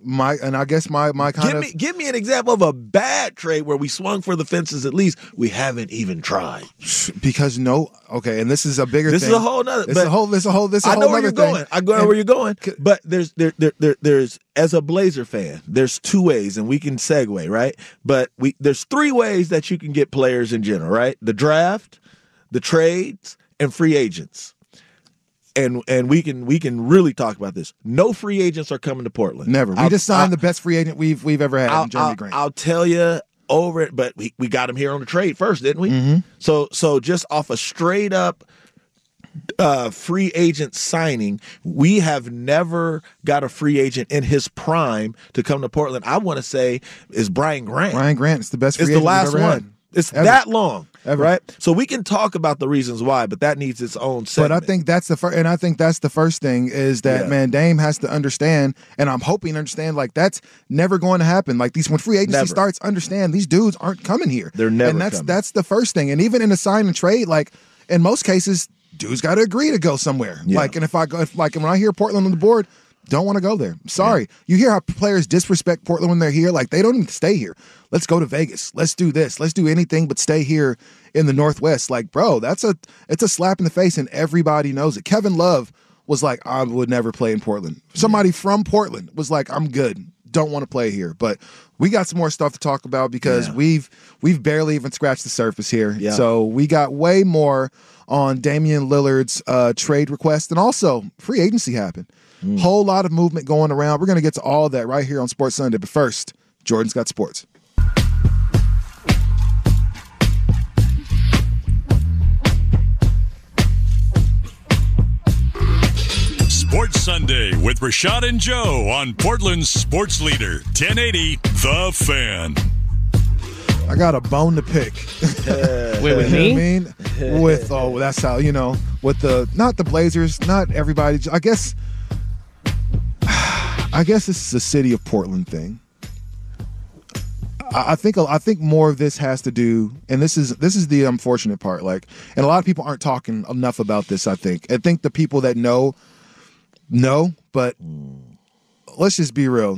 I guess my kind give me an example of a bad trade where we swung for the fences. At least we haven't even tried. Because and this is a bigger thing. This is a whole nother. This is a whole. I know where you're going. I know where you're going. But there's as a Blazer fan, there's two ways, and we can segue, right? But there's three ways that you can get players in general, right? The draft, the trades, and free agents. And we can really talk about this. No free agents are coming to Portland. Never. We just signed the best free agent we've ever had, Jeremy Grant. I'll tell you over it, but we got him here on the trade first, didn't we? Mm-hmm. So just off a straight up free agent signing, we have never got a free agent in his prime to come to Portland. I want to say is Brian Grant. Brian Grant is the best free agent. It's the last we've ever one. Had. It's Ever. that long. Ever. Right? So we can talk about the reasons why, but that needs its own segment. But I think that's the first, and I think that's the first thing is that, man, Dame has to understand, and I'm hoping to understand, like, that's never going to happen. Like, when free agency starts, understand these dudes aren't coming here. They're never And coming. That's the first thing. And even in a sign and trade, like, in most cases, dudes got to agree to go somewhere. Yeah. Like, and when I hear Portland on the board, don't want to go there. Sorry. Yeah. You hear how players disrespect Portland when they're here. Like, they don't even stay here. Let's go to Vegas. Let's do this. Let's do anything but stay here in the Northwest. Like, bro, it's a slap in the face, and everybody knows it. Kevin Love was like, I would never play in Portland. Somebody from Portland was like, I'm good. Don't want to play here. But we got some more stuff to talk about because we've barely even scratched the surface here. Yeah. So we got way more on Damian Lillard's trade request, and also free agency happened. Whole lot of movement going around. We're going to get to all of that right here on Sports Sunday. But first, Jordan's got sports. Sports Sunday with Rashad and Joe on Portland's Sports Leader, 1080 The Fan. I got a bone to pick. Wait, with me? I mean, that's how, with not the Blazers, not everybody. I guess this is a city of Portland thing. I think more of this has to do, and this is the unfortunate part. Like, and a lot of people aren't talking enough about this. I think the people that know, but let's just be real.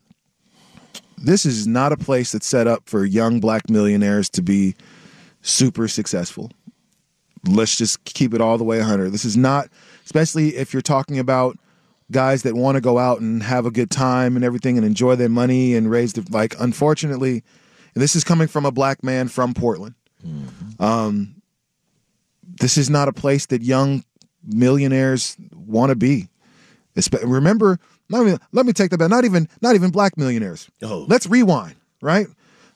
This is not a place that's set up for young black millionaires to be super successful. Let's just keep it all the way 100. This is not, especially if you're talking about guys that want to go out and have a good time and everything and enjoy their money and raise the, like, unfortunately, and this is coming from a black man from Portland. Mm-hmm. This is not a place that young millionaires want to be. Remember, let me take that back. Not even black millionaires. Oh. Let's rewind, right?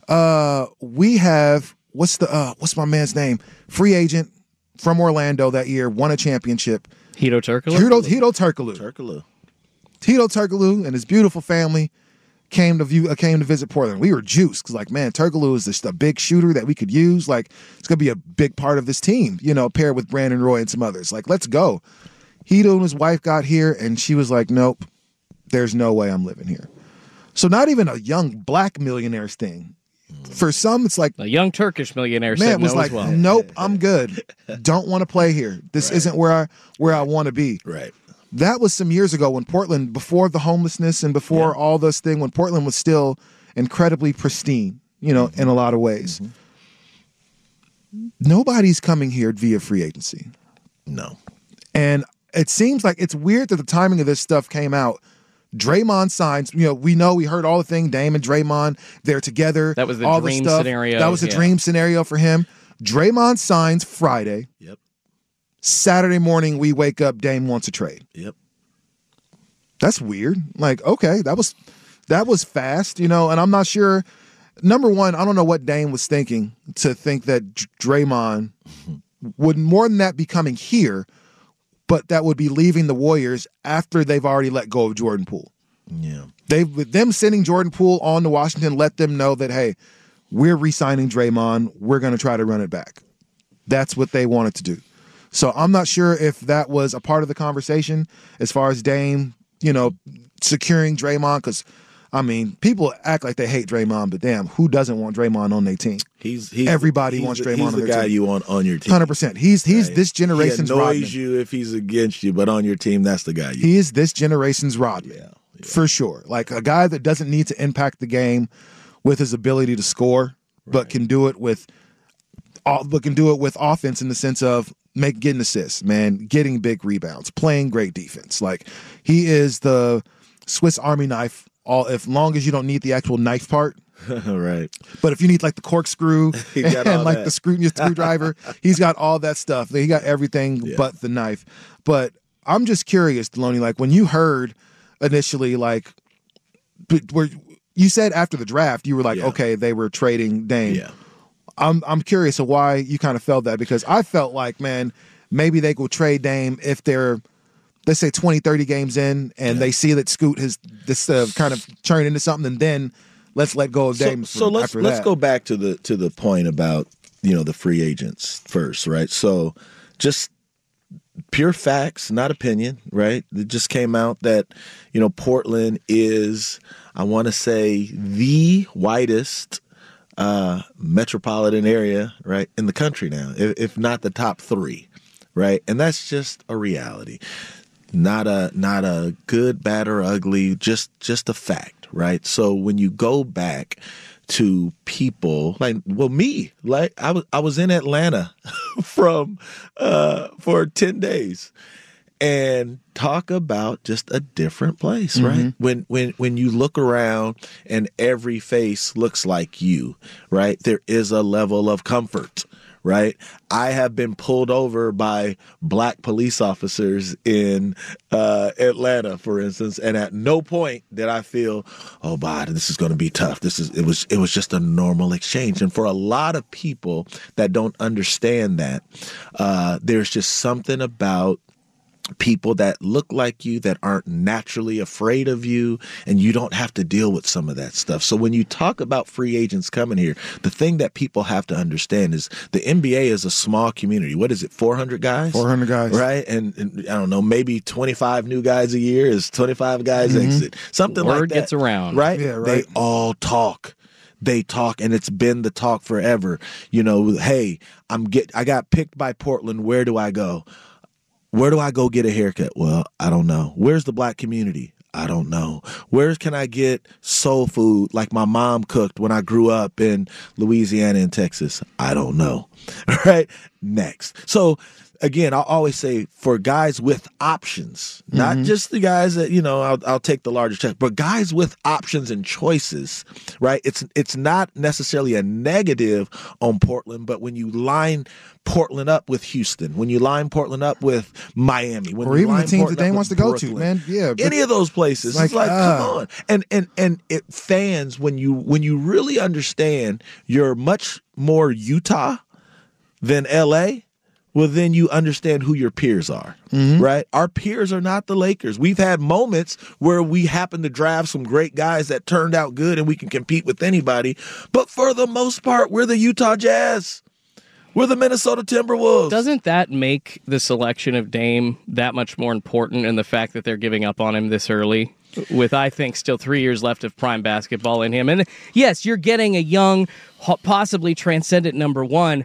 We have what's my man's name? Free agent from Orlando that year, won a championship. Hedo Turkoglu? Hedo Turkoglu. Hedo Turkoglu and his beautiful family came to visit Portland. We were juiced because, like, man, Turkoglu is just a big shooter that we could use. Like, it's gonna be a big part of this team, paired with Brandon Roy and some others. Like, let's go. Hedo and his wife got here, and she was like, nope, there's no way I'm living here. So not even a young black millionaire's thing. For some, it's like a young Turkish millionaire. Man, it was like, nope, I'm good. Don't want to play here. This isn't where I want to be. Right. That was some years ago when Portland, before the homelessness and before all this thing, when Portland was still incredibly pristine, in a lot of ways. Mm-hmm. Nobody's coming here via free agency. No. And it seems like it's weird that the timing of this stuff came out. Draymond signs, we heard all the thing, Dame and Draymond, they're together. That was the all dream stuff. scenario. That was a dream scenario for him. Draymond signs Friday. Yep. Saturday morning, we wake up, Dame wants a trade. Yep. That's weird. Like, okay, that was fast, and I'm not sure. Number one, I don't know what Dame was thinking to think that Draymond would, more than that, be coming here, but that would be leaving the Warriors after they've already let go of Jordan Poole. Yeah. With them sending Jordan Poole on to Washington, let them know that, hey, we're re-signing Draymond. We're going to try to run it back. That's what they wanted to do. So I'm not sure if that was a part of the conversation as far as Dame, securing Draymond, because, people act like they hate Draymond, but damn, who doesn't want Draymond on their team? Everybody wants Draymond on their team. He's the guy you want on your team. 100%. He's this generation's Rodman. He annoys you if he's against you, but on your team, that's the guy you want. He is this generation's Rodman. for sure. Like a guy that doesn't need to impact the game with his ability to score, but can do it with offense in the sense of getting assists, man, getting big rebounds, playing great defense. Like he is the Swiss Army knife. As long as you don't need the actual knife part. Right. But if you need like the corkscrew and like the screwdriver, he's got all that stuff. He got everything but the knife. But I'm just curious, Deloney, like when you heard initially, like where you said after the draft, you were like, okay, they were trading Dame. Yeah. I'm curious of why you kind of felt that, because I felt like, man, maybe they will trade Dame if they're, let's say 20, 30 games in and they see that Scoot has this kind of turned into something, and then let's let go of Dame. So let's go back to the point about, the free agents first, right? So just pure facts, not opinion, right? It just came out that, Portland is, I want to say, the whitest metropolitan area, right, in the country now, if not the top 3, right? And that's just a reality. Not a good, bad, or ugly, just a fact, right? So when you go back to people me, I was in Atlanta for 10 days, and talk about just a different place, right? When you look around and every face looks like you, right? There is a level of comfort. Right, I have been pulled over by black police officers in Atlanta, for instance, and at no point did I feel, oh, God, this is going to be tough. It was just a normal exchange. And for a lot of people that don't understand that, there's just something about people that look like you, that aren't naturally afraid of you, and you don't have to deal with some of that stuff. So when you talk about free agents coming here, the thing that people have to understand is the NBA is a small community. What is it, 400 guys? 400 guys. Right? And I don't know, maybe 25 new guys a year is 25 guys exit. Something like that. Word gets around. Right? Yeah, right. They all talk. They talk, and it's been the talk forever. Hey, I got picked by Portland. Where do I go? Where do I go get a haircut? Well, I don't know. Where's the black community? I don't know. Where can I get soul food like my mom cooked when I grew up in Louisiana and Texas? I don't know. Right? Next. So, again, I'll always say for guys with options, not just the guys that, I'll take the larger check, but guys with options and choices, right? It's not necessarily a negative on Portland, but when you line Portland up with Houston, when you line Portland up with Miami, or even the teams that Dame wants to go to, man. Yeah. Any of those places. It's like, come on. And it fans, when you really understand you're much more Utah than LA, well, then you understand who your peers are, right? Our peers are not the Lakers. We've had moments where we happen to draft some great guys that turned out good and we can compete with anybody. But for the most part, we're the Utah Jazz. We're the Minnesota Timberwolves. Doesn't that make the selection of Dame that much more important, and the fact that they're giving up on him this early? With, I think, still 3 years left of prime basketball in him. And yes, you're getting a young, possibly transcendent number one,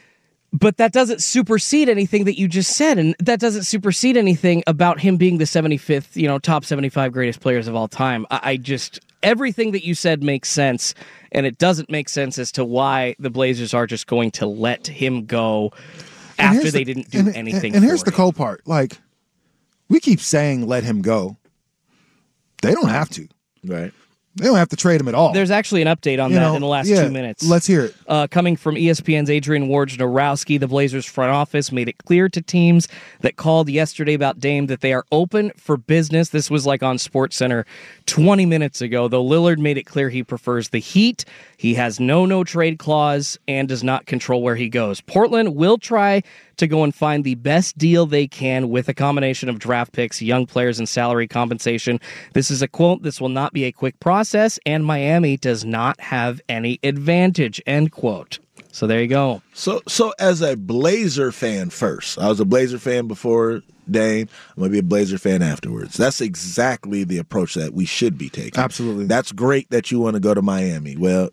but that doesn't supersede anything that you just said, and that doesn't supersede anything about him being the 75th, top 75 greatest players of all time. Everything that you said makes sense, and it doesn't make sense as to why the Blazers are just going to let him go after they didn't do anything. And here's the cool part. Like, we keep saying let him go. They don't have to. Right. They don't have to trade him at all. There's actually an update on that in the last 2 minutes. Let's hear it. Coming from ESPN's Adrian Wojnarowski, the Blazers front office made it clear to teams that called yesterday about Dame that they are open for business. This was like on SportsCenter 20 minutes ago, though Lillard made it clear he prefers the Heat. He has no trade clause and does not control where he goes. Portland will try to go and find the best deal they can with a combination of draft picks, young players, and salary compensation. This is a quote, "This will not be a quick process, and Miami does not have any advantage," end quote. So there you go. So as a Blazer fan first, I was a Blazer fan before Dame. I'm going to be a Blazer fan afterwards. That's exactly the approach that we should be taking. Absolutely. That's great that you want to go to Miami. Well,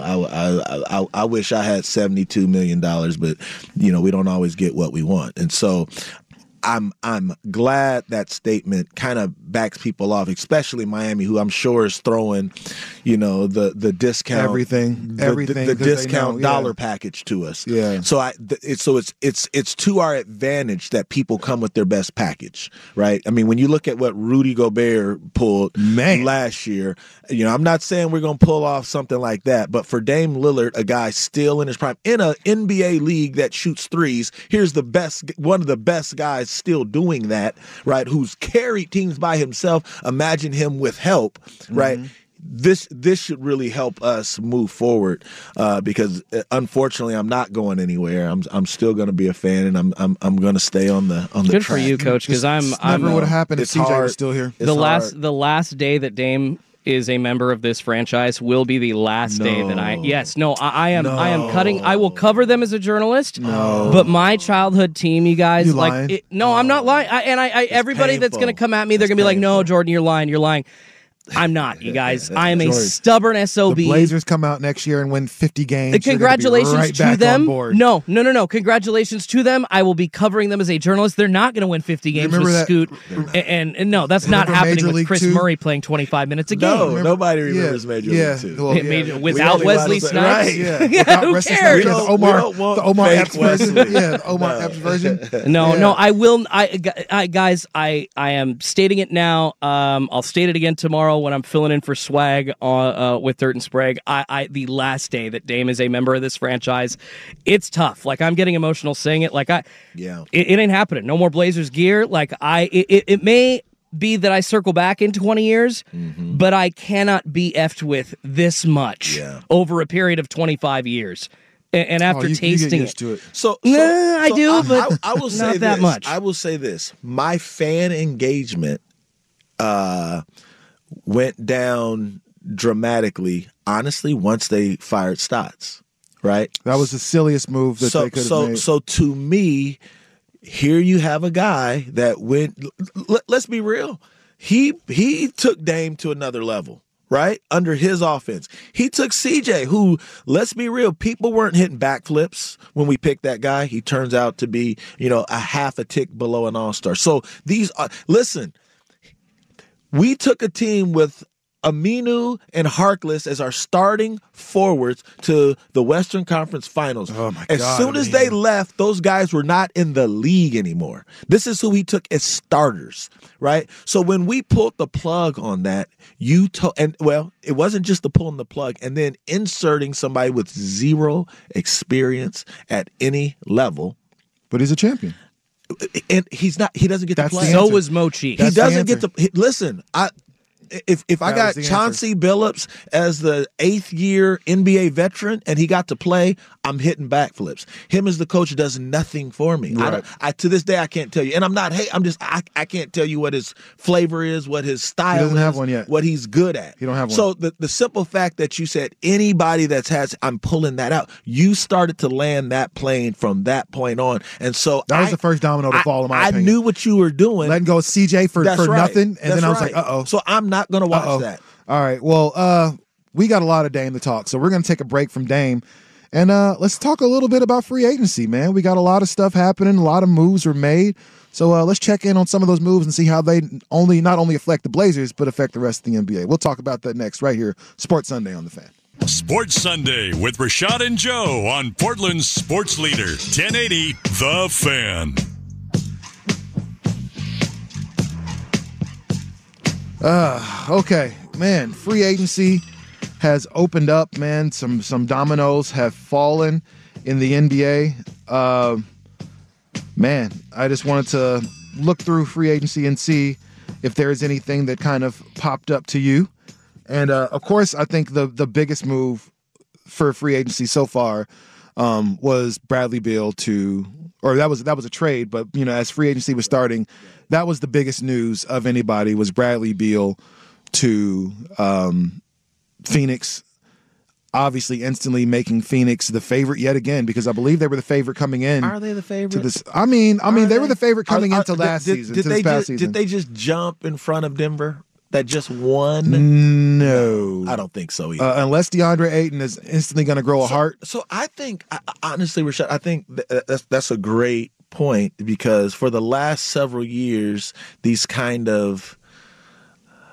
I wish I had $72 million, but, we don't always get what we want. And so I'm glad that statement kind of backs people off, especially Miami, who I'm sure is throwing, the discount everything, the discount dollar package to us. Yeah. So it's to our advantage that people come with their best package, right? I mean, when you look at what Rudy Gobert pulled last year, I'm not saying we're going to pull off something like that, but for Dame Lillard, a guy still in his prime, in an NBA league that shoots threes, here's one of the best guys still doing that, right? Who's carried teams by himself. Imagine him with help, right? This should really help us move forward because unfortunately I'm not going anywhere. I'm still going to be a fan, and I'm going to stay on the Good track. for you, Coach, because I'm never would have happened if CJ was still here. The last day that Dame is a member of this franchise will be the last day that I am cutting. I will cover them as a journalist. But my childhood team, you guys, I'm not lying. Everybody that's going to come at me, they're going to be like, "No, Jordan, you're lying." I'm not, you guys. I am a stubborn SOB. The Blazers come out next year and win 50 games. Congratulations to them. No. Congratulations to them. I will be covering them as a journalist. They're not going to win 50 games with Scoot. And no, that's not happening with Chris Murray playing 25 minutes a game. No, nobody remembers Major League 2. Well, without Wesley Snipes. Right. Who cares? The Omar Epps version. Yeah, the Omar Epps version. No, I will. Guys, I am stating it now. I'll state it again tomorrow when I'm filling in for Swag with Dirt and Sprague. The last day that Dame is a member of this franchise, it's tough. Like, I'm getting emotional saying it. Like, it ain't happening. No more Blazers gear. Like, it may be that I circle back in 20 years, but I cannot be effed with this much over a period of 25 years. And after tasting it, I do, but I will say not that much. I will say this: my fan engagement went down dramatically, honestly, once they fired Stotts, right? That was the silliest move that they could have made. So to me, here you have a guy that went, let's be real, he took Dame to another level, right? Under his offense. He took CJ, who, let's be real, people weren't hitting backflips when we picked that guy. He turns out to be, a half a tick below an all-star. So these are, listen, we took a team with Aminu and Harkless as our starting forwards to the Western Conference Finals. Oh my God, as soon as they left, those guys were not in the league anymore. This is who he took as starters, right? So when we pulled the plug on that, it wasn't just the pulling the plug and then inserting somebody with zero experience at any level. But he's a champion. And he doesn't get to play. So was Mochi. He doesn't get to listen. If I got Chauncey Billups as the 8th year NBA veteran and he got to play, I'm hitting backflips. Him as the coach does nothing for me. Right. I to this day I can't tell you. And I'm not, I can't tell you what his flavor is, what his style is. He doesn't have one yet. What he's good at. He don't have one. So the simple fact that you said anybody I'm pulling that out, you started to land that plane from that point on. And so that was the first domino to fall in my opinion. I knew what you were doing. Letting go of CJ for nothing. And then I was like, uh-oh. So I'm not going to watch that. All right. Well, we got a lot of Dame to talk, so we're going to take a break from Dame. And let's talk a little bit about free agency, man. We got a lot of stuff happening. A lot of moves were made. So let's check in on some of those moves and see how they not only affect the Blazers, but affect the rest of the NBA. We'll talk about that next right here, Sports Sunday on The Fan. Sports Sunday with Rashad and Joe on Portland's Sports Leader, 1080 The Fan. Okay, man, free agency has opened up, man. Some dominoes have fallen in the NBA. Man, I just wanted to look through free agency and see if there's anything that kind of popped up to you. And of course, I think the biggest move for free agency so far was Bradley Beal that was a trade, but as free agency was starting, that was the biggest news of anybody was Bradley Beal to Phoenix. Obviously, instantly making Phoenix the favorite yet again because I believe they were the favorite coming in. Are they the favorite? To this, I mean, they were the favorite coming into last season. Did they just jump in front of Denver? That just won? No. I don't think so either. Unless DeAndre Ayton is instantly going to grow a heart. So I think, honestly, Rashad, I think that's a great point because for the last several years, these kind of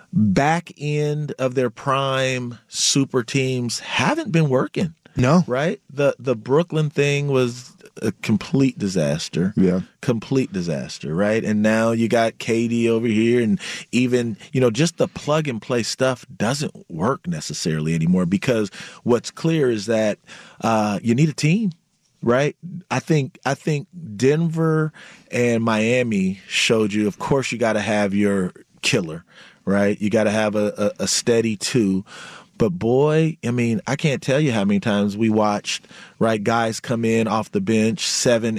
back end of their prime super teams haven't been working. No. Right? The Brooklyn thing was a complete disaster. Yeah. Complete disaster, right? And now you got KD over here, and even, just the plug and play stuff doesn't work necessarily anymore, because what's clear is that you need a team. Right? I think Denver and Miami showed you, of course, you got to have your killer, right? You got to have a steady two. But boy, I mean, I can't tell you how many times we watched, right, guys come in off the bench, 7,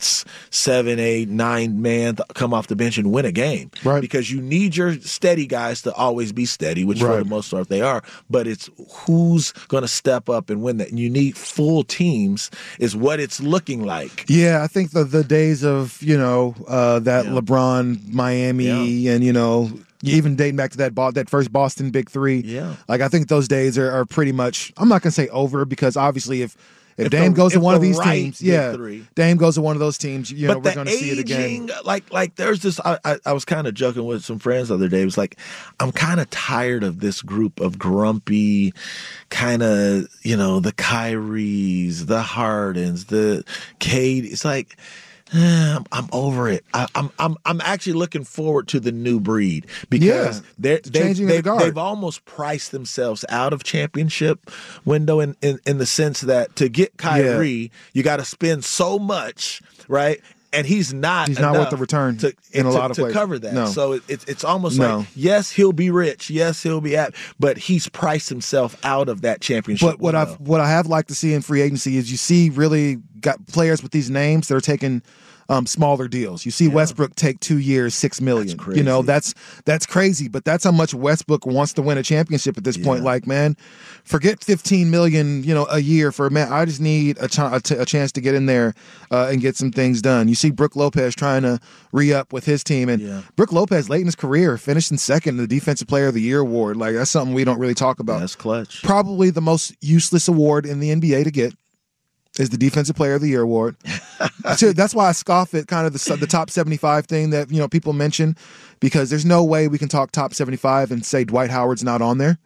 8, 9 man come off the bench and win a game. Right. Because you need your steady guys to always be steady, which for the most part they are. But it's who's going to step up and win that. And you need full teams is what it's looking like. Yeah, I think the days of, that LeBron, Miami, and, even dating back to that first Boston Big Three. Yeah. Like, I think those days are pretty much, I'm not going to say over, because obviously if Dame goes to one of these teams, Dame goes to one of those teams, we're going to see it again. Like there's this, I was kind of joking with some friends the other day. It was like, I'm kind of tired of this group of grumpy, kind of, the Kyries, the Hardens, the Cade. It's like, I'm over it. I'm actually looking forward to the new breed, because they've almost priced themselves out of championship window in the sense that to get Kyrie, you got to spend so much, right? And he's not worth the return in a lot of places to cover that. No. So it's almost like, yes, he'll be rich, yes, he'll be but he's priced himself out of that championship. But what I have liked to see in free agency is you see really got players with these names that are taking smaller deals. You see Westbrook take 2 years, $6 million. That's crazy, but that's how much Westbrook wants to win a championship at this point. Like, man, forget $15 million, a year for a man. I just need a chance to get in there and get some things done. You see Brook Lopez trying to re-up with his team, and Brook Lopez late in his career finished in second in the Defensive Player of the Year award. Like, that's something we don't really talk about. That's clutch. Probably the most useless award in the NBA to get is the Defensive Player of the Year award. So that's why I scoff at kind of the top 75 thing that people mention, because there's no way we can talk top 75 and say Dwight Howard's not on there.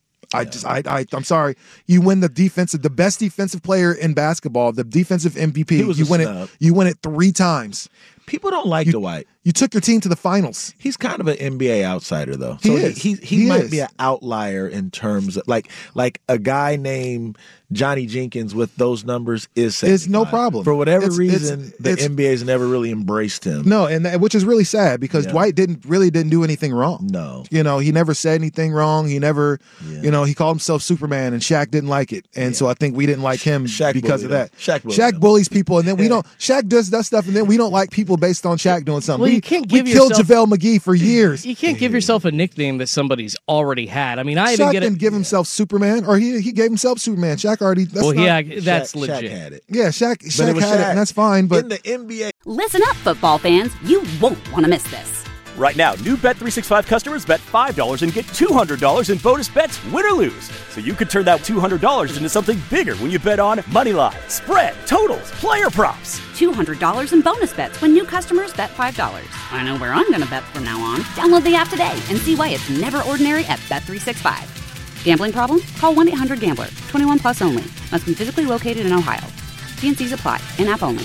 I'm sorry. You win the best defensive player in basketball, the defensive MVP. You win it 3 times. People don't like Dwight. You took your team to the finals. He's kind of an NBA outsider, though. He So is. He might be an outlier in terms of like a guy named Johnny Jenkins with those numbers is no problem. For whatever reason, the NBA's never really embraced him. No, which is really sad, because Dwight didn't do anything wrong. No. He never said anything wrong. He never, he called himself Superman, and Shaq didn't like it. And so I think we didn't like him because of that. Shaq bullies people, and then we don't. Shaq does that stuff, and then we don't like people based on Shaq doing something. Well, we killed JaVale McGee for years. You can't give yourself a nickname that somebody's already had. I mean, Shaq didn't give himself Superman, or he gave himself Superman. Shaq already. That's legit. Shaq had it. Yeah, Shaq had it, and that's fine. But in the NBA, listen up, football fans. You won't want to miss this. Right now, new Bet365 customers bet $5 and get $200 in bonus bets, win or lose. So you could turn that $200 into something bigger when you bet on moneyline, spread, totals, player props. $200 in bonus bets when new customers bet $5. I know where I'm going to bet from now on. Download the app today and see why it's never ordinary at Bet365. Gambling problem? Call 1-800-GAMBLER. 21 plus only. Must be physically located in Ohio. T&Cs apply. In-app only.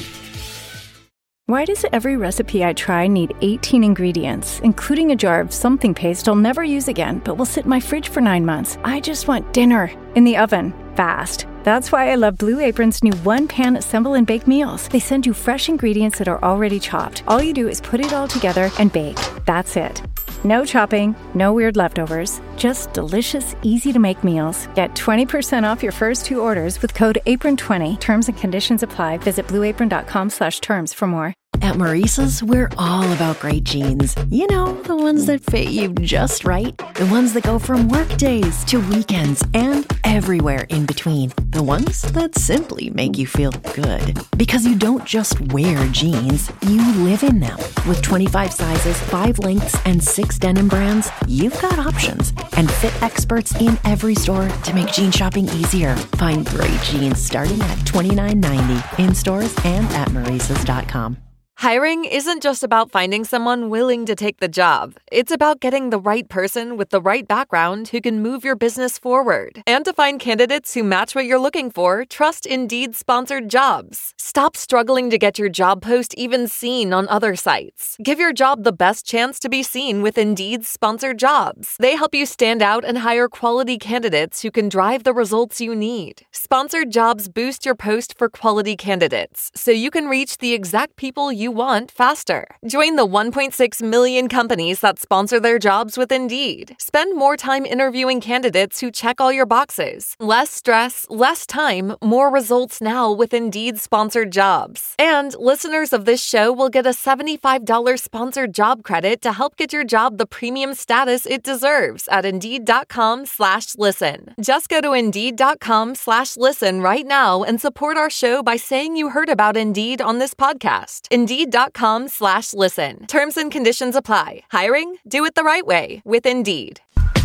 Why does every recipe I try need 18 ingredients, including a jar of something paste I'll never use again, but will sit in my fridge for 9 months? I just want dinner in the oven, fast. That's why I love Blue Apron's new one-pan assemble and bake meals. They send you fresh ingredients that are already chopped. All you do is put it all together and bake. That's it. No chopping, no weird leftovers, just delicious, easy-to-make meals. Get 20% off your first 2 orders with code APRON20. Terms and conditions apply. Visit blueapron.com/terms for more. At Maurice's, we're all about great jeans. You know, the ones that fit you just right. The ones that go from work days to weekends and everywhere in between. The ones that simply make you feel good. Because you don't just wear jeans, you live in them. With 25 sizes, 5 lengths, and 6 denim brands, you've got options. And fit experts in every store to make jean shopping easier. Find great jeans starting at $29.90 in stores and at Maurice's.com. Hiring isn't just about finding someone willing to take the job. It's about getting the right person with the right background who can move your business forward. And to find candidates who match what you're looking for, trust Indeed-sponsored jobs. Stop struggling to get your job post even seen on other sites. Give your job the best chance to be seen with Indeed-sponsored jobs. They help you stand out and hire quality candidates who can drive the results you need. Sponsored jobs boost your post for quality candidates, so you can reach the exact people you want faster. Join the 1.6 million companies that sponsor their jobs with Indeed. Spend more time interviewing candidates who check all your boxes. Less stress, less time, more results now with Indeed-sponsored jobs. And listeners of this show will get a $75 sponsored job credit to help get your job the premium status it deserves at Indeed.com/listen. Just go to Indeed.com/listen right now and support our show by saying you heard about Indeed on this podcast. Indeed.com/listen. Terms and conditions apply. Hiring? Do it the right way with Indeed.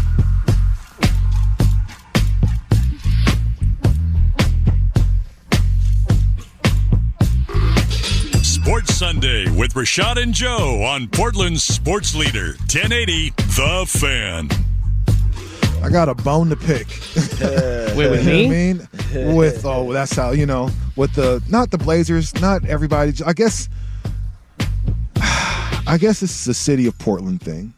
Sports Sunday with Rashad and Joe on Portland's Sports Leader, 1080 The Fan. I got a bone to pick. Wait, with me? You know what I mean? With, that's how, with not the Blazers, not everybody. I guess this is a city of Portland thing.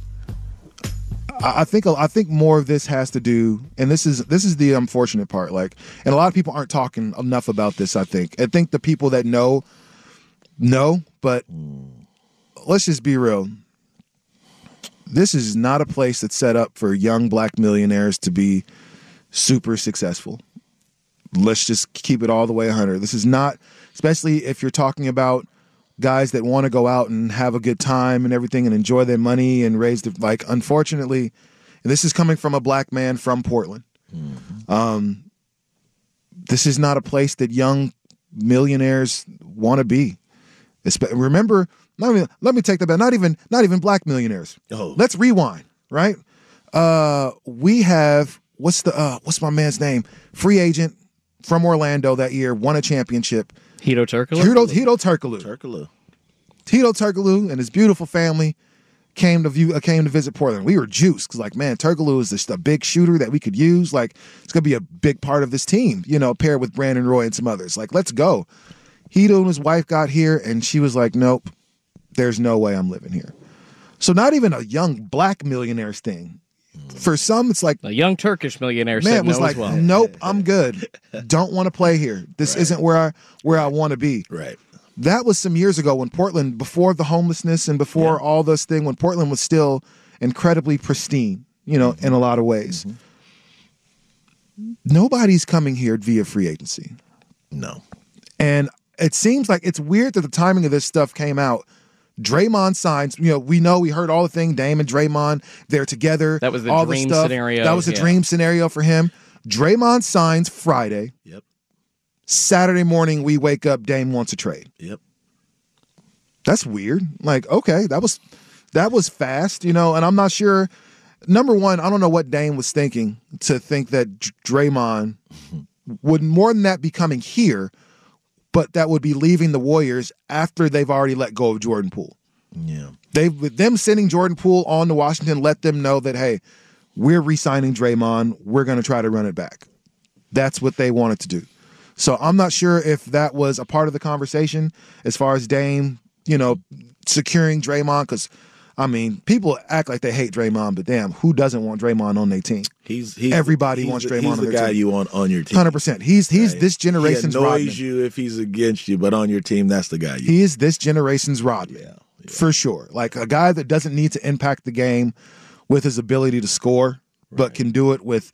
I think more of this has to do, and this is the unfortunate part. And a lot of people aren't talking enough about this. I think the people that know, but let's just be real. This is not a place that's set up for young black millionaires to be super successful. Let's just keep it all the way 100. This is not, especially if you're talking about guys that want to go out and have a good time and everything and enjoy their money and raise the, unfortunately, and this is coming from a black man from Portland. This is not a place that young millionaires want to be. Remember, let me take that back. Not even black millionaires. Oh. Let's rewind, right? We have what's my man's name? Free agent from Orlando that year, won a championship. Hedo Turkoglu. Hedo Turkoglu and his beautiful family came to visit Portland. We were juiced because, Turkoglu is just a big shooter that we could use. It's gonna be a big part of this team. Paired with Brandon Roy and some others. Let's go. Hedo and his wife got here, and she was like, "Nope, there's no way I'm living here." So not even a young black millionaires thing. For some, it's like a young Turkish millionaire. Man was like, well. "Nope, I'm good. Don't want to play here. This isn't where I want to be." Right. That was some years ago when Portland, before the homelessness and before all this thing, when Portland was still incredibly pristine, in a lot of ways. Mm-hmm. Nobody's coming here via free agency. No. And it seems like it's weird that the timing of this stuff came out. Draymond signs, we heard all the thing, Dame and Draymond, they're together. That was the all dream the stuff. scenario. That was the dream scenario for him. Draymond signs Friday. Yep. Saturday morning, we wake up, Dame wants a trade. Yep. That's weird. Okay, that was fast, and I'm not sure. Number one, I don't know what Dame was thinking to think that Draymond would, more than that, be coming here, but that would be leaving the Warriors after they've already let go of Jordan Poole. Yeah. Them sending Jordan Poole on to Washington let them know that, hey, we're re-signing Draymond. We're going to try to run it back. That's what they wanted to do. So I'm not sure if that was a part of the conversation as far as Dame, securing Draymond, because people act like they hate Draymond, but damn, who doesn't want Draymond on their team? Everybody wants Draymond on their team. He's the guy you want on your team. 100%. He's this generation's Rodman. He annoys you if he's against you, but on your team, that's the guy. He is this generation's Rodman, for sure. A guy that doesn't need to impact the game with his ability to score, but can do it with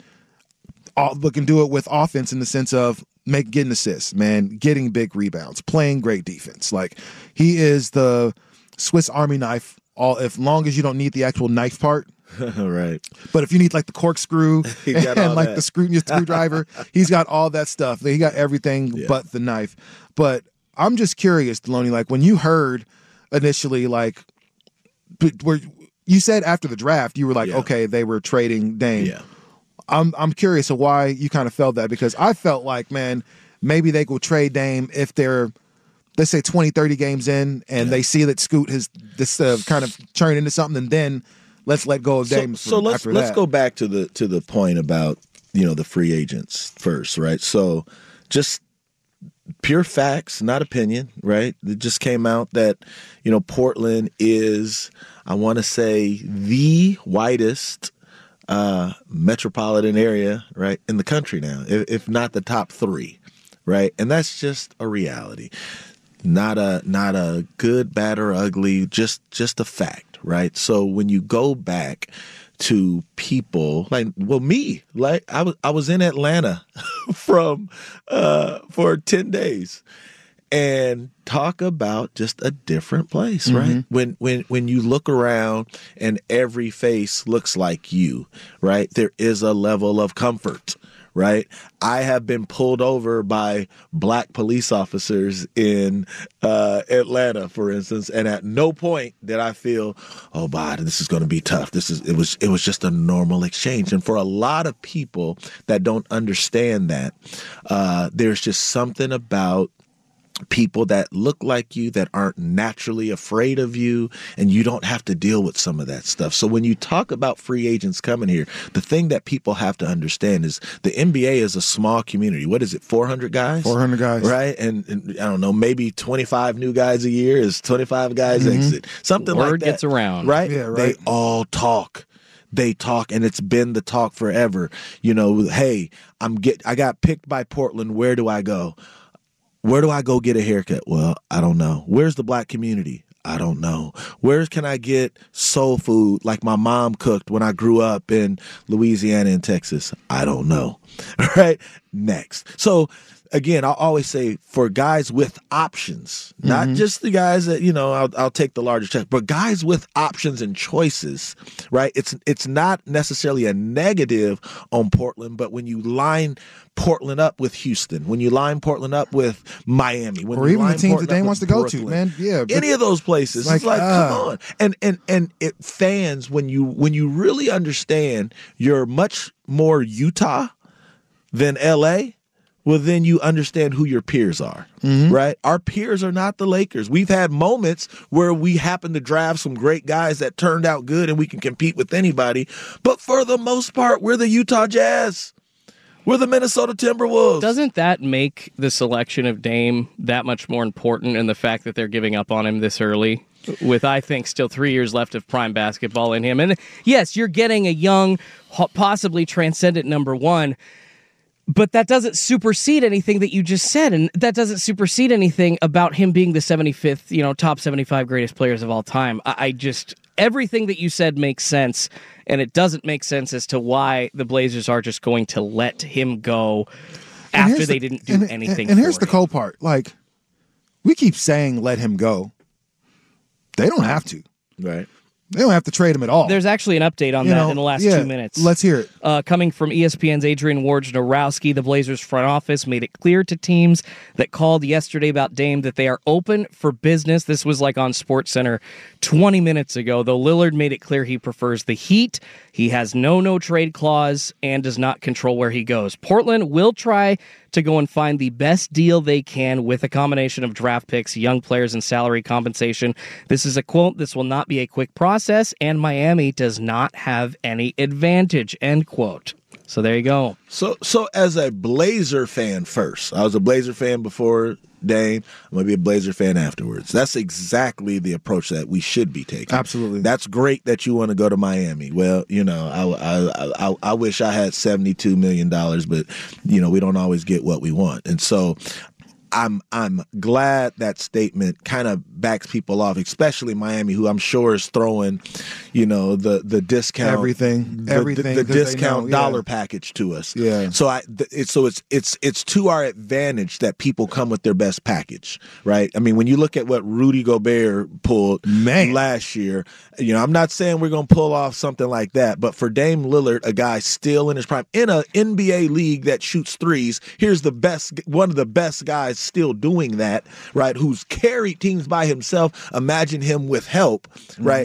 offense in the sense of getting assists, getting big rebounds, playing great defense. He is the Swiss Army knife. As long as you don't need the actual knife part. Right. But if you need the corkscrew and the screwdriver, he's got all that stuff. He got everything but the knife. But I'm just curious, Deloney, when you heard initially, where you said after the draft, you were okay, they were trading Dame. Yeah. I'm curious of why you kind of felt that, because I felt maybe they could trade Dame if they're let's say 20, 30 games in, and they see that Scoot has this kind of turned into something, and then let's let go of Dame. So let's go back to the point about the free agents first, right? So just pure facts, not opinion, right? It just came out that Portland is, I want to say, the whitest metropolitan area, right, in the country now, if not the top 3, right? And that's just a reality. Not a good, bad, or ugly, just a fact, right? So when you go back to people me, I was in Atlanta for 10 days, and talk about just a different place, right? When you look around and every face looks like you, right? There is a level of comfort, right? I have been pulled over by black police officers in Atlanta, for instance, and at no point did I feel, oh, God, this is going to be tough. It was just a normal exchange. And for a lot of people that don't understand that, there's just something about people that look like you, that aren't naturally afraid of you, and you don't have to deal with some of that stuff. So when you talk about free agents coming here, the thing that people have to understand is the NBA is a small community. What is it, 400 guys? 400 guys. Right? And I don't know, maybe 25 new guys a year is 25 guys exit. Something like that. Word gets around. Right? Yeah, right. They all talk. They talk, and it's been the talk forever. Hey, I got picked by Portland. Where do I go? Where do I go get a haircut? Well, I don't know. Where's the black community? I don't know. Where can I get soul food like my mom cooked when I grew up in Louisiana and Texas? I don't know. Right? Next. So, again, I'll always say for guys with options, not just the guys that, I'll take the larger check, but guys with options and choices, right? It's not necessarily a negative on Portland, but when you line Portland up with Houston, when you line Portland up with Miami, or even the teams that Dame wants to go to, man. Yeah. Any of those places. It's like, come on. And it fans, when you really understand you're much more Utah than LA, well, then you understand who your peers are, right? Our peers are not the Lakers. We've had moments where we happen to draft some great guys that turned out good and we can compete with anybody. But for the most part, we're the Utah Jazz. We're the Minnesota Timberwolves. Doesn't that make the selection of Dame that much more important, and the fact that they're giving up on him this early? With, I think, still 3 years left of prime basketball in him. And yes, you're getting a young, possibly transcendent number one, but that doesn't supersede anything that you just said, and that doesn't supersede anything about him being the 75th, top 75 greatest players of all time. Everything that you said makes sense, and it doesn't make sense as to why the Blazers are just going to let him go after they didn't do anything. And here's the cool part. We keep saying let him go. They don't have to. Right. They don't have to trade him at all. There's actually an update on that in the last 2 minutes. Let's hear it. Coming from ESPN's Adrian Wojnarowski, the Blazers front office made it clear to teams that called yesterday about Dame that they are open for business. This was on SportsCenter 20 minutes ago, though Lillard made it clear he prefers the Heat. He has no trade clause and does not control where he goes. Portland will try to go and find the best deal they can with a combination of draft picks, young players, and salary compensation. This is a quote, "This will not be a quick process, and Miami does not have any advantage," end quote. So there you go. So as a Blazer fan first, I was a Blazer fan before Dame. I'm going to be a Blazer fan afterwards. That's exactly the approach that we should be taking. Absolutely. That's great that you want to go to Miami. Well, I wish I had $72 million, but, we don't always get what we want. And so I'm glad that statement kind of backs people off, especially Miami, who I'm sure is throwing, the discount everything, the discount dollar package to us. Yeah. So it's to our advantage that people come with their best package, right? I mean, when you look at what Rudy Gobert pulled last year, I'm not saying we're going to pull off something like that, but for Dame Lillard, a guy still in his prime in an NBA league that shoots threes, here's one of the best guys still doing that, right? Who's carried teams by himself. Imagine him with help, right?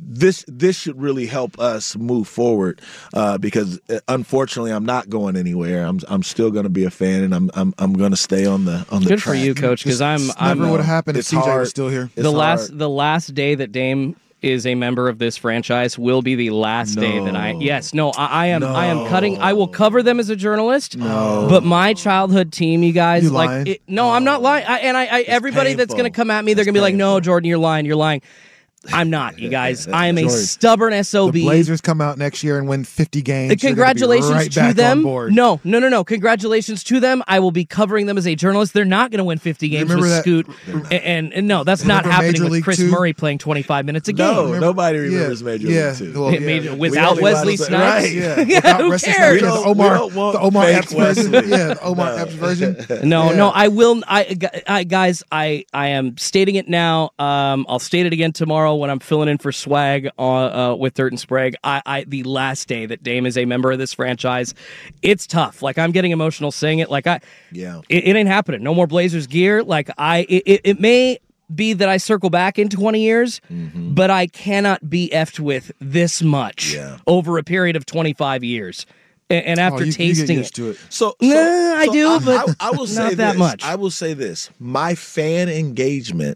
this should really help us move forward because unfortunately I'm not going anywhere. I'm still going to be a fan, and I'm going to stay on the Good track. for you, Coach, because I'm never would have happened if CJ was still here. The last day that Dame is a member of this franchise will be the last day that I am cutting. I will cover them as a journalist. No. But my childhood team, you guys, You lying? I'm not lying. Everybody that's going to come at me, they're going to be like, "No, Jordan, you're lying. You're lying." I'm not, you guys. I am a stubborn SOB. The Blazers come out next year and win 50 games. Congratulations right to them. No. Congratulations to them. I will be covering them as a journalist. They're not going to win 50 games with Scoot. And no, that's not happening with Chris Murray playing 25 minutes a game. No, nobody remembers Major League 2. Without Wesley Snipes. Right. Yeah, who cares? The Omar Epps version. Yeah, the Omar Epps version. No, I will. Guys, I am stating it now. I'll state it again tomorrow when I'm filling in for Swag with Dirt and Sprague. The last day that Dame is a member of this franchise, it's tough. Like, I'm getting emotional saying it. Like, it ain't happening. No more Blazers gear. Like, it may be that I circle back in 20 years, but I cannot be effed with this much over a period of 25 years. And after tasting you get used to it. I do, but I will say not that this. much. I will say this. My fan engagement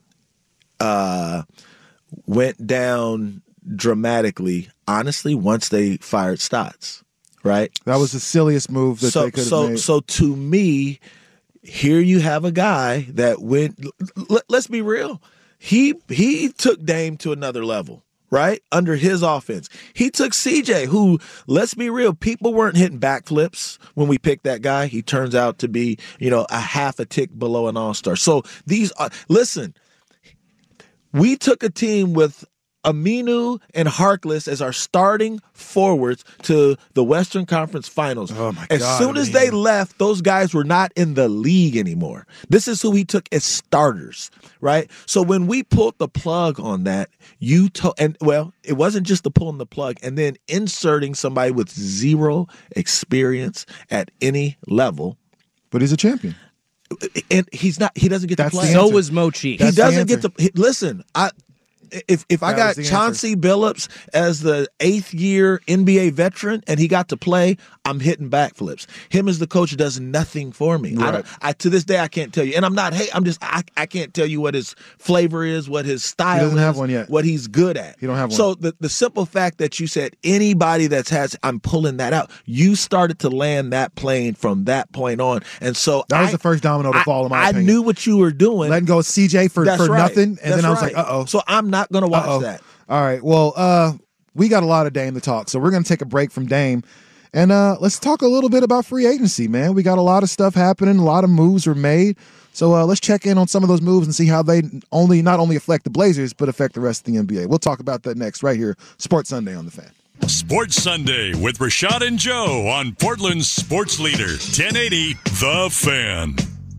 went down dramatically, honestly, once they fired Stotts, right? That was the silliest move that they could have made. So to me, here you have a guy that went, let's be real, he took Dame to another level, right? Under his offense. He took CJ, who, let's be real, people weren't hitting backflips when we picked that guy. He turns out to be, a half a tick below an all-star. So these are, listen, we took a team with Aminu and Harkless as our starting forwards to the Western Conference Finals. Oh my God, as soon as they left, those guys were not in the league anymore. This is who he took as starters, right? So when we pulled the plug on that, it wasn't just the pulling the plug and then inserting somebody with zero experience at any level. But he's a champion. And he doesn't get to play. So was Mochi. He doesn't get to listen. If I got Chauncey Billups as the 8th year NBA veteran and he got to play, I'm hitting backflips. Him as the coach does nothing for me. Right. To this day I can't tell you. And I can't tell you what his flavor is, what his style is. He doesn't have one yet. What he's good at. He don't have one. So the simple fact that you said anybody I'm pulling that out, you started to land that plane from that point on. And so that was the first domino to fall in my opinion. I knew what you were doing. Letting go of CJ for nothing. And then I was like, uh-oh. So I'm not going to watch that. All right. Well, we got a lot of Dame to talk, so we're going to take a break from Dame. And let's talk a little bit about free agency, man. We got a lot of stuff happening. A lot of moves were made. So let's check in on some of those moves and see how they not only affect the Blazers, but affect the rest of the NBA. We'll talk about that next right here. Sports Sunday on The Fan. Sports Sunday with Rashad and Joe on Portland's sports leader, 1080 The Fan.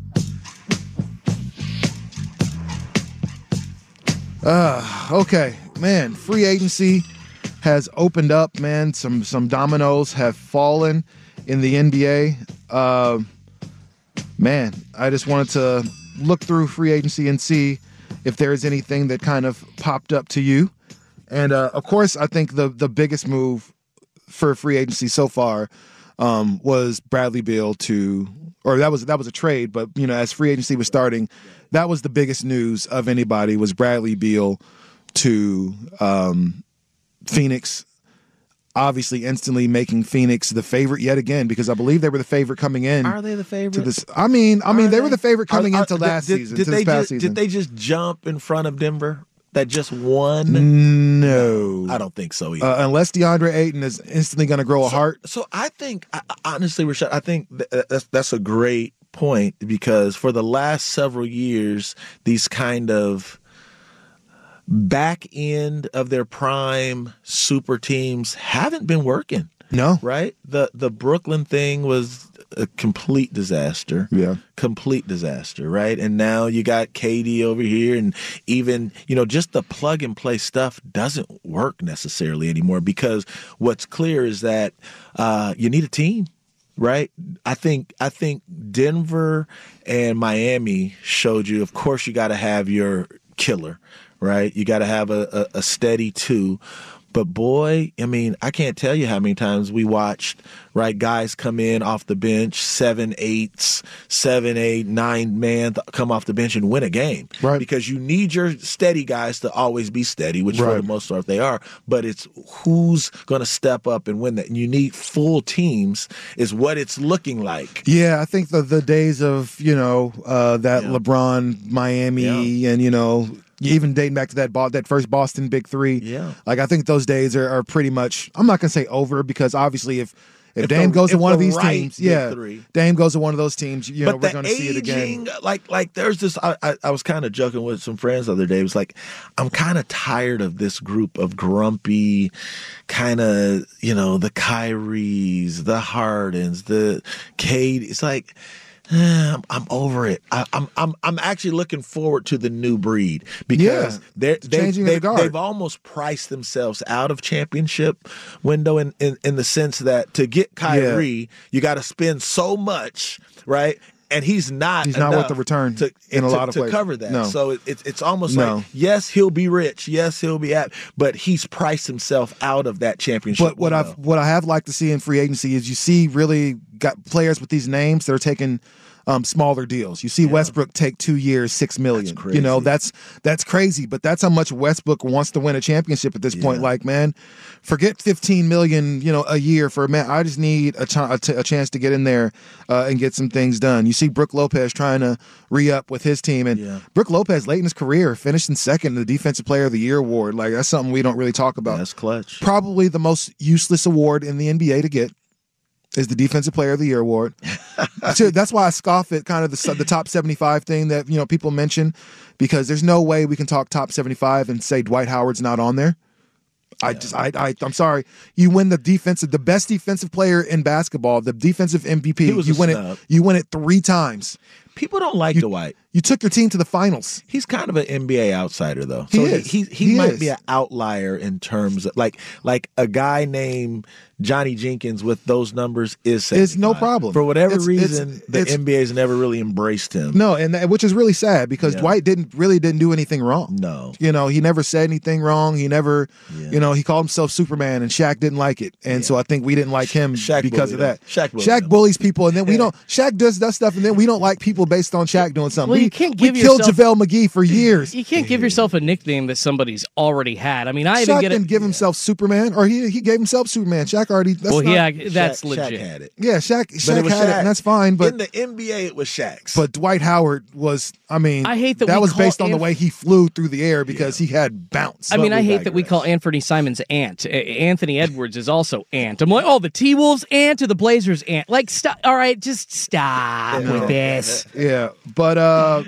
Okay, man, free agency has opened up, man. Some dominoes have fallen in the NBA. Man, I just wanted to look through free agency and see if there is anything that kind of popped up to you. And of course, I think the biggest move for free agency so far was Bradley Beal that was a trade, but as free agency was starting, that was the biggest news of anybody was Bradley Beal to Phoenix. Obviously, instantly making Phoenix the favorite yet again because I believe they were the favorite coming in. Are they the favorite? To this, I mean, they were the favorite coming into last season. Did they just jump in front of Denver? That just won? No. I don't think so either. Unless DeAndre Ayton is instantly going to grow a heart. So I think, honestly, Rashad, I think that's a great point because for the last several years, these kind of back end of their prime super teams haven't been working. No. Right? The Brooklyn thing was a complete disaster. Yeah. Complete disaster, right? And now you got KD over here and even, just the plug and play stuff doesn't work necessarily anymore because what's clear is that you need a team, right? I think Denver and Miami showed you, of course, you got to have your killer, right? You got to have a steady 2. But boy, I mean, I can't tell you how many times we watched, right, guys come in off the bench, 7, 8, 9 man come off the bench and win a game. Right. Because you need your steady guys to always be steady, which for the most part they are. But it's who's going to step up and win that. And you need full teams is what it's looking like. Yeah, I think the days of, that LeBron, Miami, and, even dating back to that first Boston Big Three. Yeah. Like, I think those days are pretty much, I'm not going to say over, because obviously if Dame goes to one of these teams, Dame goes to one of those teams, we're going to see it again. Like there's this, I was kind of joking with some friends the other day. It was like, I'm kind of tired of this group of grumpy kind of, the Kyries, the Hardens, the Cade. It's like, I'm over it. I'm actually looking forward to the new breed because they've almost priced themselves out of championship window in the sense that to get Kyrie, you got to spend so much, right? And he's not worth the return in a lot of places to cover that. No. So it's almost like, yes, he'll be rich, yes, he'll be but he's priced himself out of that championship. But what I have liked to see in free agency is you see really got players with these names that are taking smaller deals. You see Westbrook take 2 years, $6 million. That's crazy. That's crazy, but that's how much Westbrook wants to win a championship at this point. Like, man, forget $15 million, a year for a man. I just need a chance to get in there and get some things done. You see Brook Lopez trying to re-up with his team, and Brook Lopez late in his career finished in second in the Defensive Player of the Year award. Like, that's something we don't really talk about. That's clutch. Probably the most useless award in the NBA to get is the Defensive Player of the Year award. So that's why I scoff at kind of the top 75 thing that people mention, because there's no way we can talk top 75 and say Dwight Howard's not on there. I'm sorry. You win the best defensive player in basketball, the defensive MVP. You win it 3 times. People don't like Dwight. You took your team to the finals. He's kind of an NBA outsider, though. So he might be an outlier in terms of like a guy named Johnny Jenkins with those numbers is 75. It's no problem. For whatever reason, the NBA's never really embraced him. No, and which is really sad because Dwight didn't do anything wrong. No. He never said anything wrong. He never, he called himself Superman, and Shaq didn't like it. And so I think we didn't like him because of that. Shaq bullies people, and then we don't. Shaq does that stuff, and then we don't like people based on Shaq doing something. Well, you can't give we killed JaVale McGee for years. You can't give yourself a nickname that somebody's already had. I mean, Shaq didn't give himself Superman, or he gave himself Superman. Shaq already. That's legit. Shaq had it. Yeah, Shaq had it, and that's fine. But in the NBA, it was Shaq's. But Dwight Howard was. I mean, I hate that was based on the way he flew through the air because he had bounce. I mean, I hate that we call Anthony Simons Ant. Anthony Edwards is also Ant. I'm like, the T-Wolves Ant to the Blazers Ant. Like, stop. All right, just stop with this. Yeah, but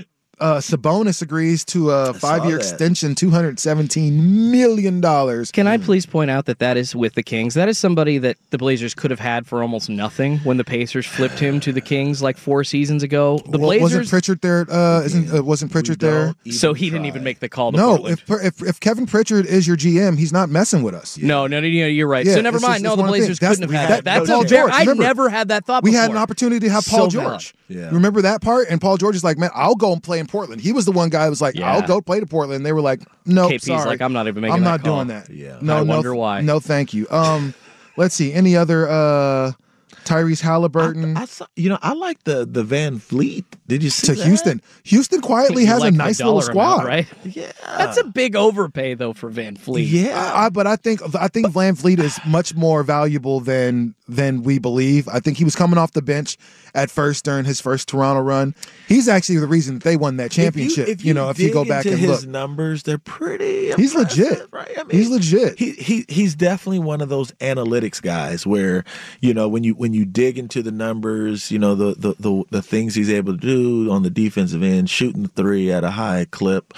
Sabonis agrees to a 5-year extension, $217 million. Can I please point out that is with the Kings? That is somebody that the Blazers could have had for almost nothing when the Pacers flipped him to the Kings like 4 seasons ago. The Blazers wasn't Pritchard there. Wasn't Pritchard there? So he didn't even make the call. To Portland. If Kevin Pritchard is your GM, he's not messing with us. No, you're right. Yeah, so never mind. The Blazers couldn't have had that. That's Paul George. I never had that thought. We before. had an opportunity to have Paul George. Yeah. Remember that part? And Paul George is like, man, I'll go and play in Portland. He was the one guy who was like, I'll go play to Portland. And they were like, no, KP's sorry. like, I'm not even making that call. doing that. Yeah. No, I wonder why. No, thank you. Let's see. Any other Tyrese Halliburton? I like the Van Fleet. Did you see to that? Houston? Houston quietly has a nice little squad, right? Yeah, that's a big overpay though for Van Fleet. Yeah, but I think Van Fleet is much more valuable than we believe. I think he was coming off the bench at first during his first Toronto run. He's actually the reason that they won that championship. If you go back and look, his numbers, they're pretty. He's legit, right? I mean, he's legit. He's definitely one of those analytics guys where when you dig into the numbers, the things he's able to do on the defensive end, shooting the 3 at a high clip.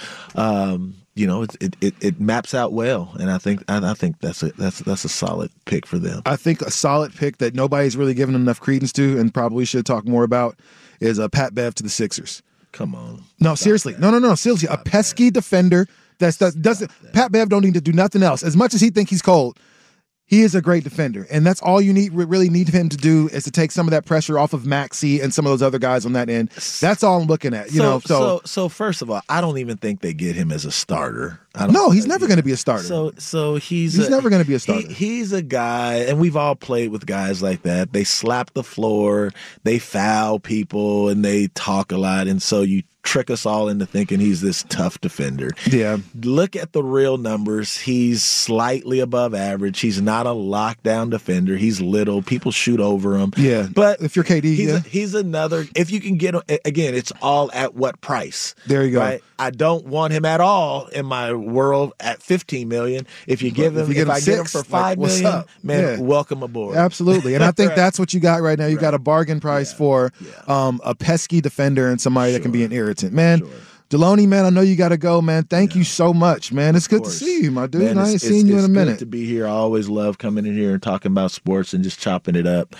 It maps out well, and I think that's a solid pick for them. I think a solid pick that nobody's really given enough credence to, and probably should talk more about, is Pat Bev to the Sixers. Come on, no, seriously, no, seriously, a pesky defender. Pat Bev don't need to do nothing else. As much as he thinks he's cold, he is a great defender, and that's all you really need him to do is to take some of that pressure off of Maxey and some of those other guys on that end. That's all I'm looking at. So first of all, I don't even think they get him as a starter. No, he's never going to be a starter. So he's never going to be a starter. He's a guy, and we've all played with guys like that. They slap the floor, they foul people, and they talk a lot, and so you trick us all into thinking he's this tough defender. Yeah. Look at the real numbers. He's slightly above average. He's not a lockdown defender. He's little. People shoot over him. Yeah. But if you're KD, he's another. If you can get him, again, it's all at what price. There you go. Right? I don't want him at all in my world at $15 million. If you give him, if I get him for $5 million, man, welcome aboard. Absolutely. And I think that's what you got right now. You got a bargain price for a pesky defender and somebody that can be an irritant. Man, Deloney, man, I know you got to go, man. Thank you so much, man. It's good to see you, my dude. Man, I ain't seen you in a minute. It's good to be here. I always love coming in here and talking about sports and just chopping it up.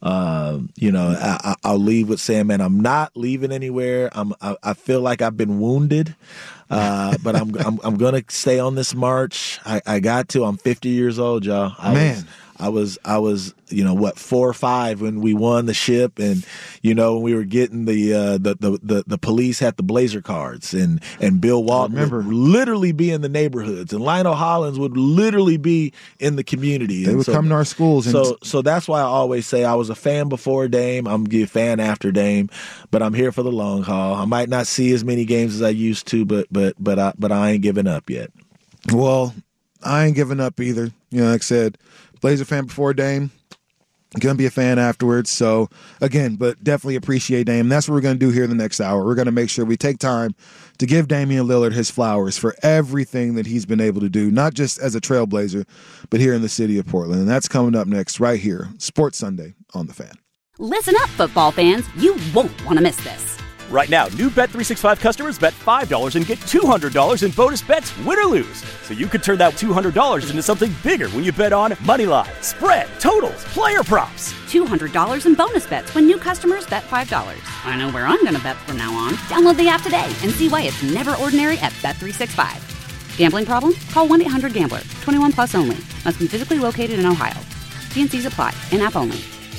I'll leave with saying, man, I'm not leaving anywhere. I feel like I've been wounded, but I'm gonna stay on this march. I got to. I'm 50 years old, y'all. I was 4 or 5 when we won the ship, and when we were getting the police had the Blazer cards, and Bill Walton would literally be in the neighborhoods, and Lionel Hollins would literally be in the community. They would come to our schools. So that's why I always say I was a fan before Dame. I'm a fan after Dame, but I'm here for the long haul. I might not see as many games as I used to, but I ain't giving up yet. Well, I ain't giving up either. Like I said, Blazer fan before Dame, going to be a fan afterwards. So, again, but definitely appreciate Dame. That's what we're going to do here in the next hour. We're going to make sure we take time to give Damian Lillard his flowers for everything that he's been able to do, not just as a Trailblazer, but here in the city of Portland. And that's coming up next right here, Sports Sunday on The Fan. Listen up, football fans. You won't want to miss this. Right now, new Bet365 customers bet $5 and get $200 in bonus bets, win or lose. So you could turn that $200 into something bigger when you bet on moneyline, spread, totals, player props. $200 in bonus bets when new customers bet $5. I know where I'm going to bet from now on. Download the app today and see why it's never ordinary at Bet365. Gambling problem? Call 1-800-GAMBLER. 21 plus only. Must be physically located in Ohio. T&Cs apply. In-app only.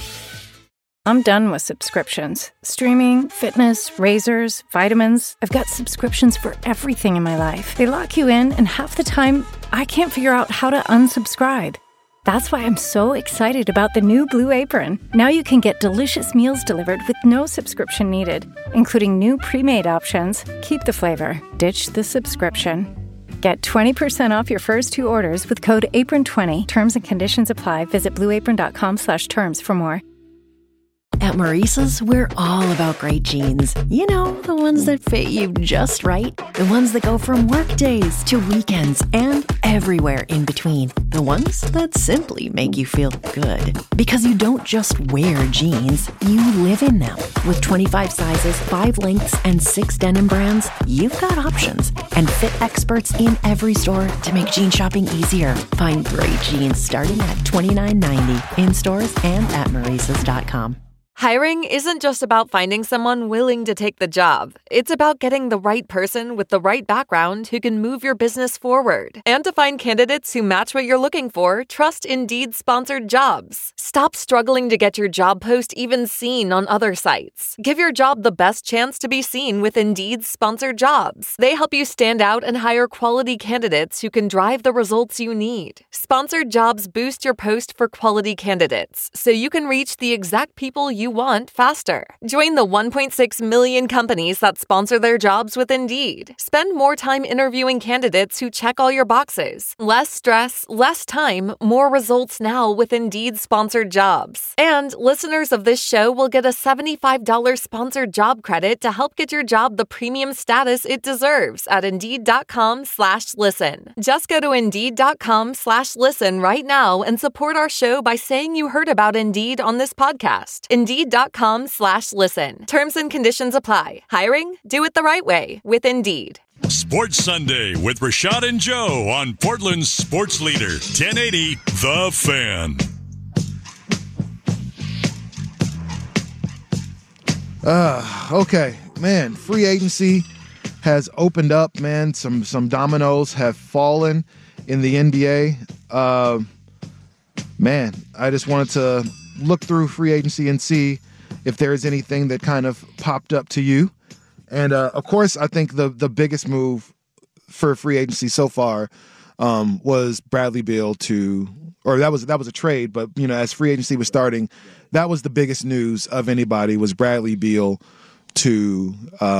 I'm done with subscriptions. Streaming, fitness, razors, vitamins. I've got subscriptions for everything in my life. They lock you in, and half the time, I can't figure out how to unsubscribe. That's why I'm so excited about the new Blue Apron. Now you can get delicious meals delivered with no subscription needed, including new pre-made options. Keep the flavor. Ditch the subscription. Get 20% off your first 2 orders with code APRON20. Terms and conditions apply. Visit blueapron.com/terms for more. At Maurice's, we're all about great jeans. The ones that fit you just right. The ones that go from work days to weekends and everywhere in between. The ones that simply make you feel good. Because you don't just wear jeans, you live in them. With 25 sizes, 5 lengths, and 6 denim brands, you've got options. And fit experts in every store to make jean shopping easier. Find great jeans starting at $29.90 in stores and at Maurices.com. Hiring isn't just about finding someone willing to take the job. It's about getting the right person with the right background who can move your business forward. And to find candidates who match what you're looking for, trust Indeed-sponsored jobs. Stop struggling to get your job post even seen on other sites. Give your job the best chance to be seen with Indeed-sponsored jobs. They help you stand out and hire quality candidates who can drive the results you need. Sponsored jobs boost your post for quality candidates, so you can reach the exact people you want faster. Join the 1.6 million companies that sponsor their jobs with Indeed. Spend more time interviewing candidates who check all your boxes. Less stress, less time, more results now with Indeed-sponsored jobs. And listeners of this show will get a $75 sponsored job credit to help get your job the premium status it deserves at Indeed.com/listen. Just go to Indeed.com/listen right now and support our show by saying you heard about Indeed on this podcast. Indeed.com/listen. Terms and conditions apply. Hiring? Do it the right way with Indeed. Sports Sunday with Rashad and Joe on Portland's sports leader, 1080 The Fan. Okay, man, free agency has opened up, man. Some dominoes have fallen in the NBA. man, I just wanted to look through free agency and see if there is anything that kind of popped up to you. And of course, I think the biggest move for free agency so far was Bradley Beal that was a trade, but as free agency was starting, that was the biggest news of anybody was Bradley Beal to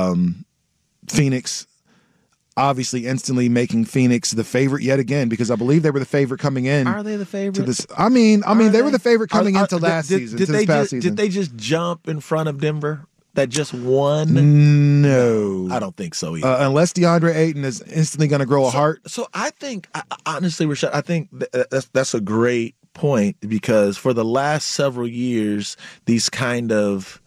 Phoenix. Obviously, instantly making Phoenix the favorite yet again, because I believe they were the favorite coming in. Are they the favorite? To this, I mean, they were the favorite coming into last season. Did they just jump in front of Denver? That just won? No. I don't think so either. Unless DeAndre Ayton is instantly going to grow a heart. So I think, honestly, Rashad, I think that's a great point, because for the last several years, these kind of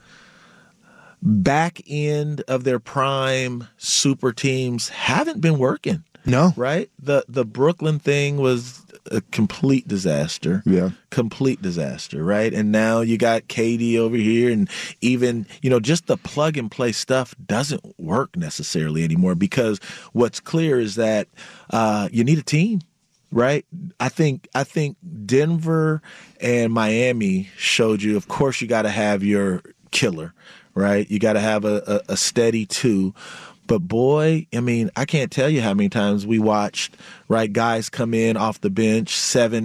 back end of their prime super teams haven't been working. No. Right? The Brooklyn thing was a complete disaster. Yeah. Complete disaster, right? And now you got KD over here, and even, just the plug and play stuff doesn't work necessarily anymore, because what's clear is that you need a team. Right? I think Denver and Miami showed you, of course, you got to have your killer, right? You got to have a steady two. But boy, I mean, I can't tell you how many times we watched, right, guys come in off the bench, 7,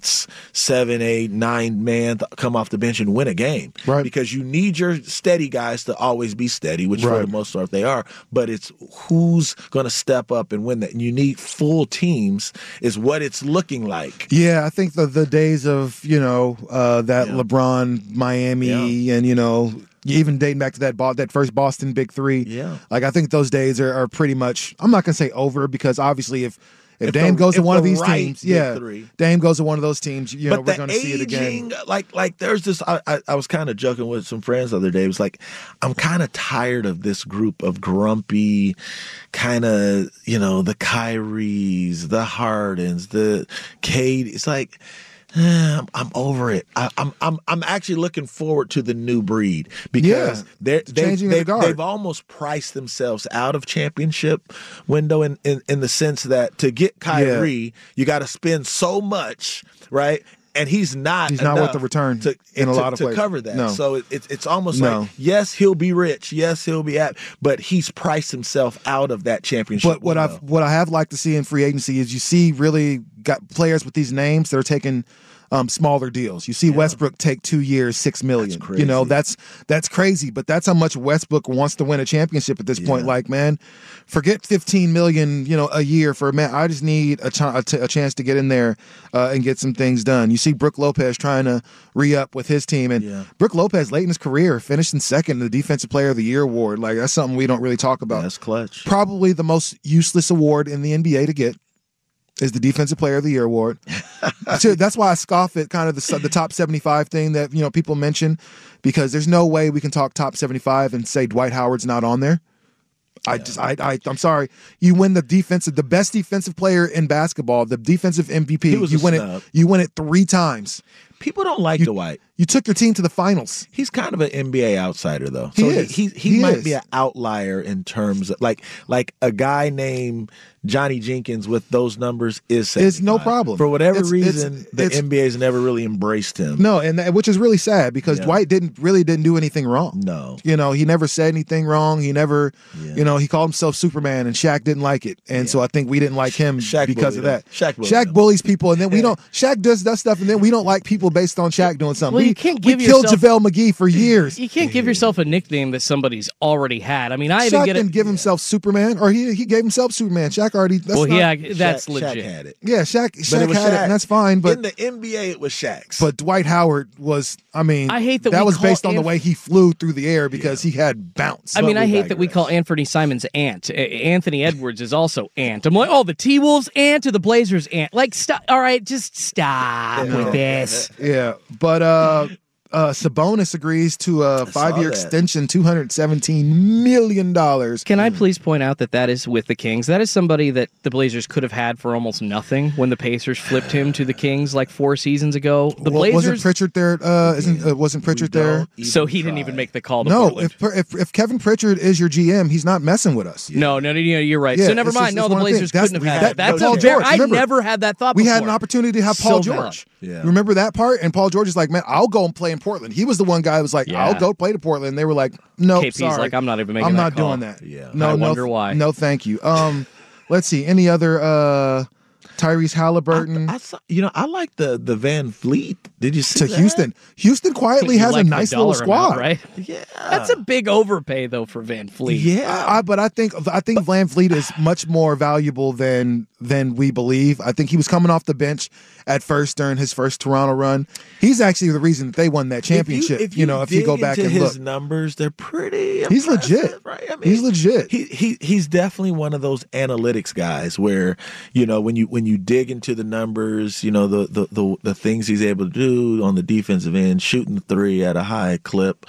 8, 9 man come off the bench and win a game. Right. Because you need your steady guys to always be steady, which for the most part they are. But it's who's going to step up and win that. And you need full teams is what it's looking like. Yeah, I think the days of, that LeBron, Miami, and, even dating back to that first Boston Big Three. Yeah. Like, I think those days are pretty much, I'm not going to say over, because obviously if Dame goes to one of these teams, Dame goes to one of those teams, we're going to see it again. Like there's this, I was kind of joking with some friends the other day. It was like, I'm kind of tired of this group of grumpy kind of, the Kyries, the Hardens, the Cade. It's like, I'm over it. I'm actually looking forward to the new breed, because they've almost priced themselves out of championship window in the sense that to get Kyrie, you got to spend so much, right? And he's not worth the return in a lot of places to cover that. No. So it's almost like, yes, he'll be rich, yes, he'll be but he's priced himself out of that championship. But what I have liked to see in free agency is you see really got players with these names that are taking smaller deals. You see Westbrook take 2 years, $6 million. That's crazy. That's crazy, but that's how much Westbrook wants to win a championship at this point. Like, man, forget $15 million, a year for a man. I just need a chance to get in there and get some things done. You see Brook Lopez trying to re-up with his team, and Brook Lopez late in his career finished in second in the Defensive Player of the Year award. Like, that's something we don't really talk about. That's clutch. Probably the most useless award in the NBA to get is the Defensive Player of the Year award. So that's why I scoff at kind of the top 75 thing that people mention, because there's no way we can talk top 75 and say Dwight Howard's not on there. I'm sorry. You win the best defensive player in basketball, the defensive MVP. You win it 3 times. People don't like Dwight. You took your team to the finals. He's kind of an NBA outsider, though. So he might be an outlier in terms of like a guy named Johnny Jenkins with those numbers is 75. It's no problem. For whatever reason, the NBA's never really embraced him. No, and which is really sad, because Dwight didn't do anything wrong. No. He never said anything wrong. He never, he called himself Superman, and Shaq didn't like it. And so I think we didn't like him because of that. Shaq bullies people, and then Shaq does that stuff, and then we don't like people based on Shaq doing something. Well, you can't give we killed JaVale McGee for years. You can't give yourself a nickname that somebody's already had. I mean, Shaq didn't give himself Superman, or he gave himself Superman. Shaq already. That's legit. Shaq had it. Yeah, Shaq had it, and that's fine. But in the NBA, it was Shaq's. But Dwight Howard was. I mean, I hate that was based on the way he flew through the air, because he had bounce. I mean, I hate that we call Anthony Simons Ant. Anthony Edwards is also Ant. I'm like, the T-Wolves Ant or the Blazers Ant. Like, stop. All right, just stop with this. Yeah, but Sabonis agrees to a 5-year extension, $217 million. Can I please point out that is with the Kings? That is somebody that the Blazers could have had for almost nothing when the Pacers flipped him to the Kings like 4 seasons ago. The Blazers wasn't Pritchard there. Wasn't Pritchard there? So he didn't even make the call to No, Portland. if Kevin Pritchard is your GM, he's not messing with us. No, you're right. Yeah, so never mind. it's the one Blazers thing. couldn't have had that. Paul George. I never had that thought We before. had an opportunity to have Paul George. Yeah. Remember that part? And Paul George is like, man, I'll go and play in Portland. He was the one guy who was like, I'll go play to Portland. They were like, no, KP's sorry. like, I'm not even making I'm that not call. doing that. Yeah. No, I wonder why. No, thank you. Let's see. Any other Tyrese Halliburton? I like the Van Vliet. Did you see to that? Houston? Houston quietly has a nice little squad, right? Yeah, that's a big overpay though for Van Vliet. Yeah, but I think Van Vliet is much more valuable than we believe. I think he was coming off the bench at first during his first Toronto run. He's actually the reason that they won that championship. If you go back and his look, numbers, they're pretty. He's legit, right? I mean, he's legit. He's definitely one of those analytics guys where when you dig into the numbers, the things he's able to do on the defensive end, shooting the 3 at a high clip.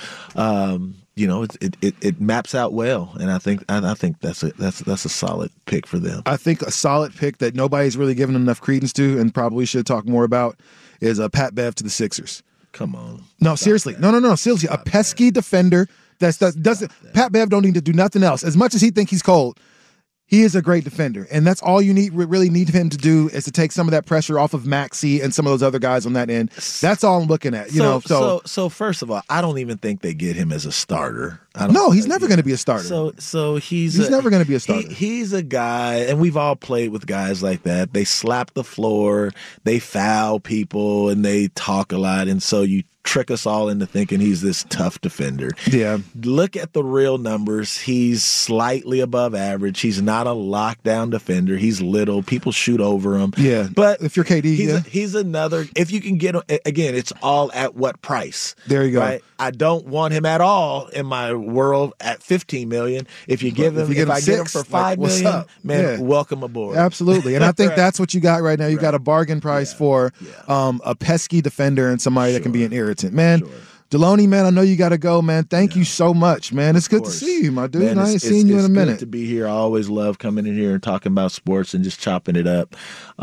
It maps out well, and I think that's a solid pick for them. I think a solid pick that nobody's really given enough credence to, and probably should talk more about, is Pat Bev to the Sixers. Come on, no, seriously, no, seriously, a pesky defender doesn't. Pat Bev don't need to do nothing else. As much as he thinks he's cold, he is a great defender, and that's all you really need him to do is to take some of that pressure off of Maxey and some of those other guys on that end. That's all I'm looking at. So first of all, I don't even think they get him as a starter. No, he's never going to be a starter. So he's never going to be a starter. He's a guy, and we've all played with guys like that. They slap the floor, they foul people, and they talk a lot, and so you trick us all into thinking he's this tough defender. Yeah. Look at the real numbers. He's slightly above average. He's not a lockdown defender. He's little. People shoot over him. Yeah. But if you're KD, he's another. If you can get him, again, it's all at what price. There you go. Right? I don't want him at all in my world at $15 million. If you give him, if I get him for $5 million, man, welcome aboard. Absolutely. And I think that's what you got right now. You got a bargain price for a pesky defender and somebody that can be an irritant. Man, Deloney, man, I know you got to go, man. Thank you so much, man. It's good to see you, my dude. Man, I ain't seen you in a minute. It's good to be here. I always love coming in here and talking about sports and just chopping it up.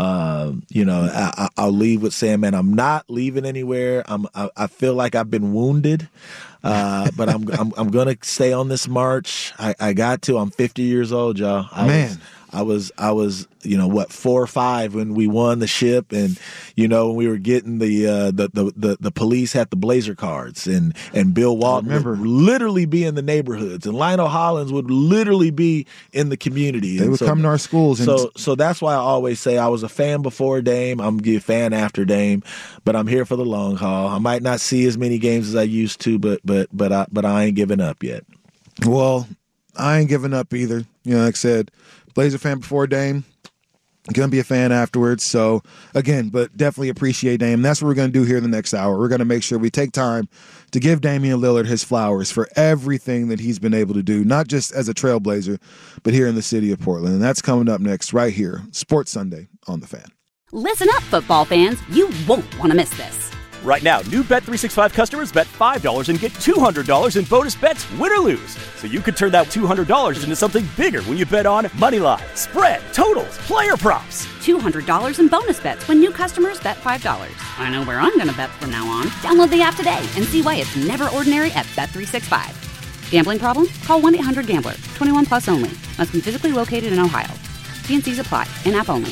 I'll leave with saying, man, I'm not leaving anywhere. I feel like I've been wounded, but I'm gonna stay on this march. I got to. I'm 50 years old, y'all. I was 4 or 5 when we won the ship, and when we were getting the police had the Blazer cards, and Bill Walton would literally be in the neighborhoods, and Lionel Hollins would literally be in the community. They would come to our schools. So that's why I always say I was a fan before Dame. I'm gonna be a fan after Dame, but I'm here for the long haul. I might not see as many games as I used to, but I ain't giving up yet. Well, I ain't giving up either. Like I said, Blazer fan before Dame, gonna be a fan afterwards. So again, but definitely appreciate Dame. That's what we're gonna do here in the next hour. We're gonna make sure we take time to give Damian Lillard his flowers for everything that he's been able to do, not just as a Trailblazer, but here in the city of Portland. And that's coming up next right here, Sports Sunday on The Fan. Listen up, football fans. You won't want to miss this. Right now, new Bet365 customers bet $5 and get $200 in bonus bets, win or lose. So you could turn that $200 into something bigger when you bet on moneyline, spread, totals, player props. $200 in bonus bets when new customers bet $5. I know where I'm going to bet from now on. Download the app today and see why it's never ordinary at Bet365. Gambling problem? Call 1-800-GAMBLER. 21 plus only. Must be physically located in Ohio. T&Cs apply. In-app only.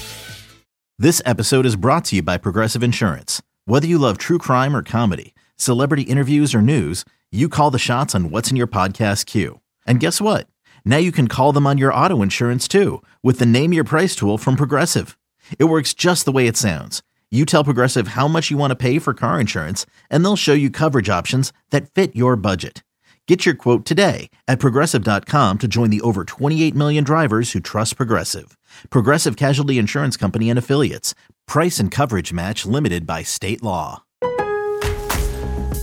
This episode is brought to you by Progressive Insurance. Whether you love true crime or comedy, celebrity interviews or news, you call the shots on what's in your podcast queue. And guess what? Now you can call them on your auto insurance too with the Name Your Price tool from Progressive. It works just the way it sounds. You tell Progressive how much you want to pay for car insurance, and they'll show you coverage options that fit your budget. Get your quote today at Progressive.com to join the over 28 million drivers who trust Progressive. Progressive Casualty Insurance Company and Affiliates. Price and coverage match limited by state law.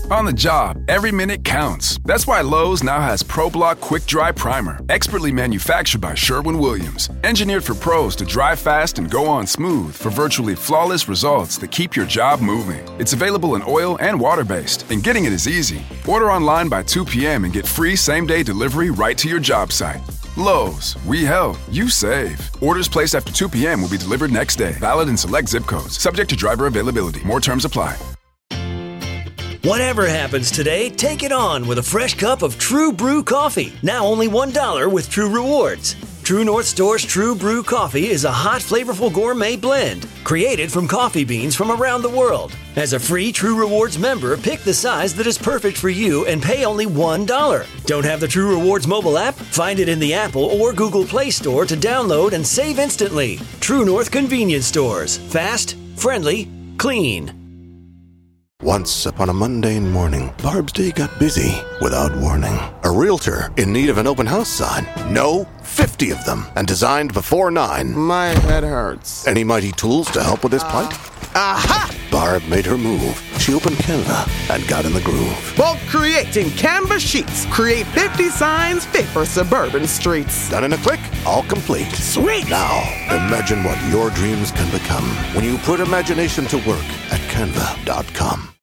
On the job, every minute counts. That's why Lowe's now has ProBlock Quick Dry Primer, expertly manufactured by Sherwin-Williams. Engineered for pros to dry fast and go on smooth for virtually flawless results that keep your job moving. It's available in oil and water-based, and getting it is easy. Order online by 2 p.m. and get free same-day delivery right to your job site. Lowe's, we help, you save. Orders placed after 2 p.m. will be delivered next day. Valid in select zip codes. Subject to driver availability. More terms apply. Whatever happens today, take it on with a fresh cup of True Brew coffee. Now only $1 with True Rewards. True North Store's True Brew coffee is a hot, flavorful gourmet blend created from coffee beans from around the world. As a free True Rewards member, pick the size that is perfect for you and pay only $1. Don't have the True Rewards mobile app? Find it in the Apple or Google Play Store to download and save instantly. True North Convenience Stores. Fast, friendly, clean. Once upon a mundane morning, Barb's day got busy without warning. A realtor in need of an open house sign. No, 50 of them, and designed before 9. My head hurts. Any mighty tools to help with this plight? Aha! Barb made her move. She opened Canva and got in the groove. Bulk creating Canva sheets. Create 50 signs fit for suburban streets. Done in a click, all complete. Sweet! Now, imagine what your dreams can become when you put imagination to work at Canva.com.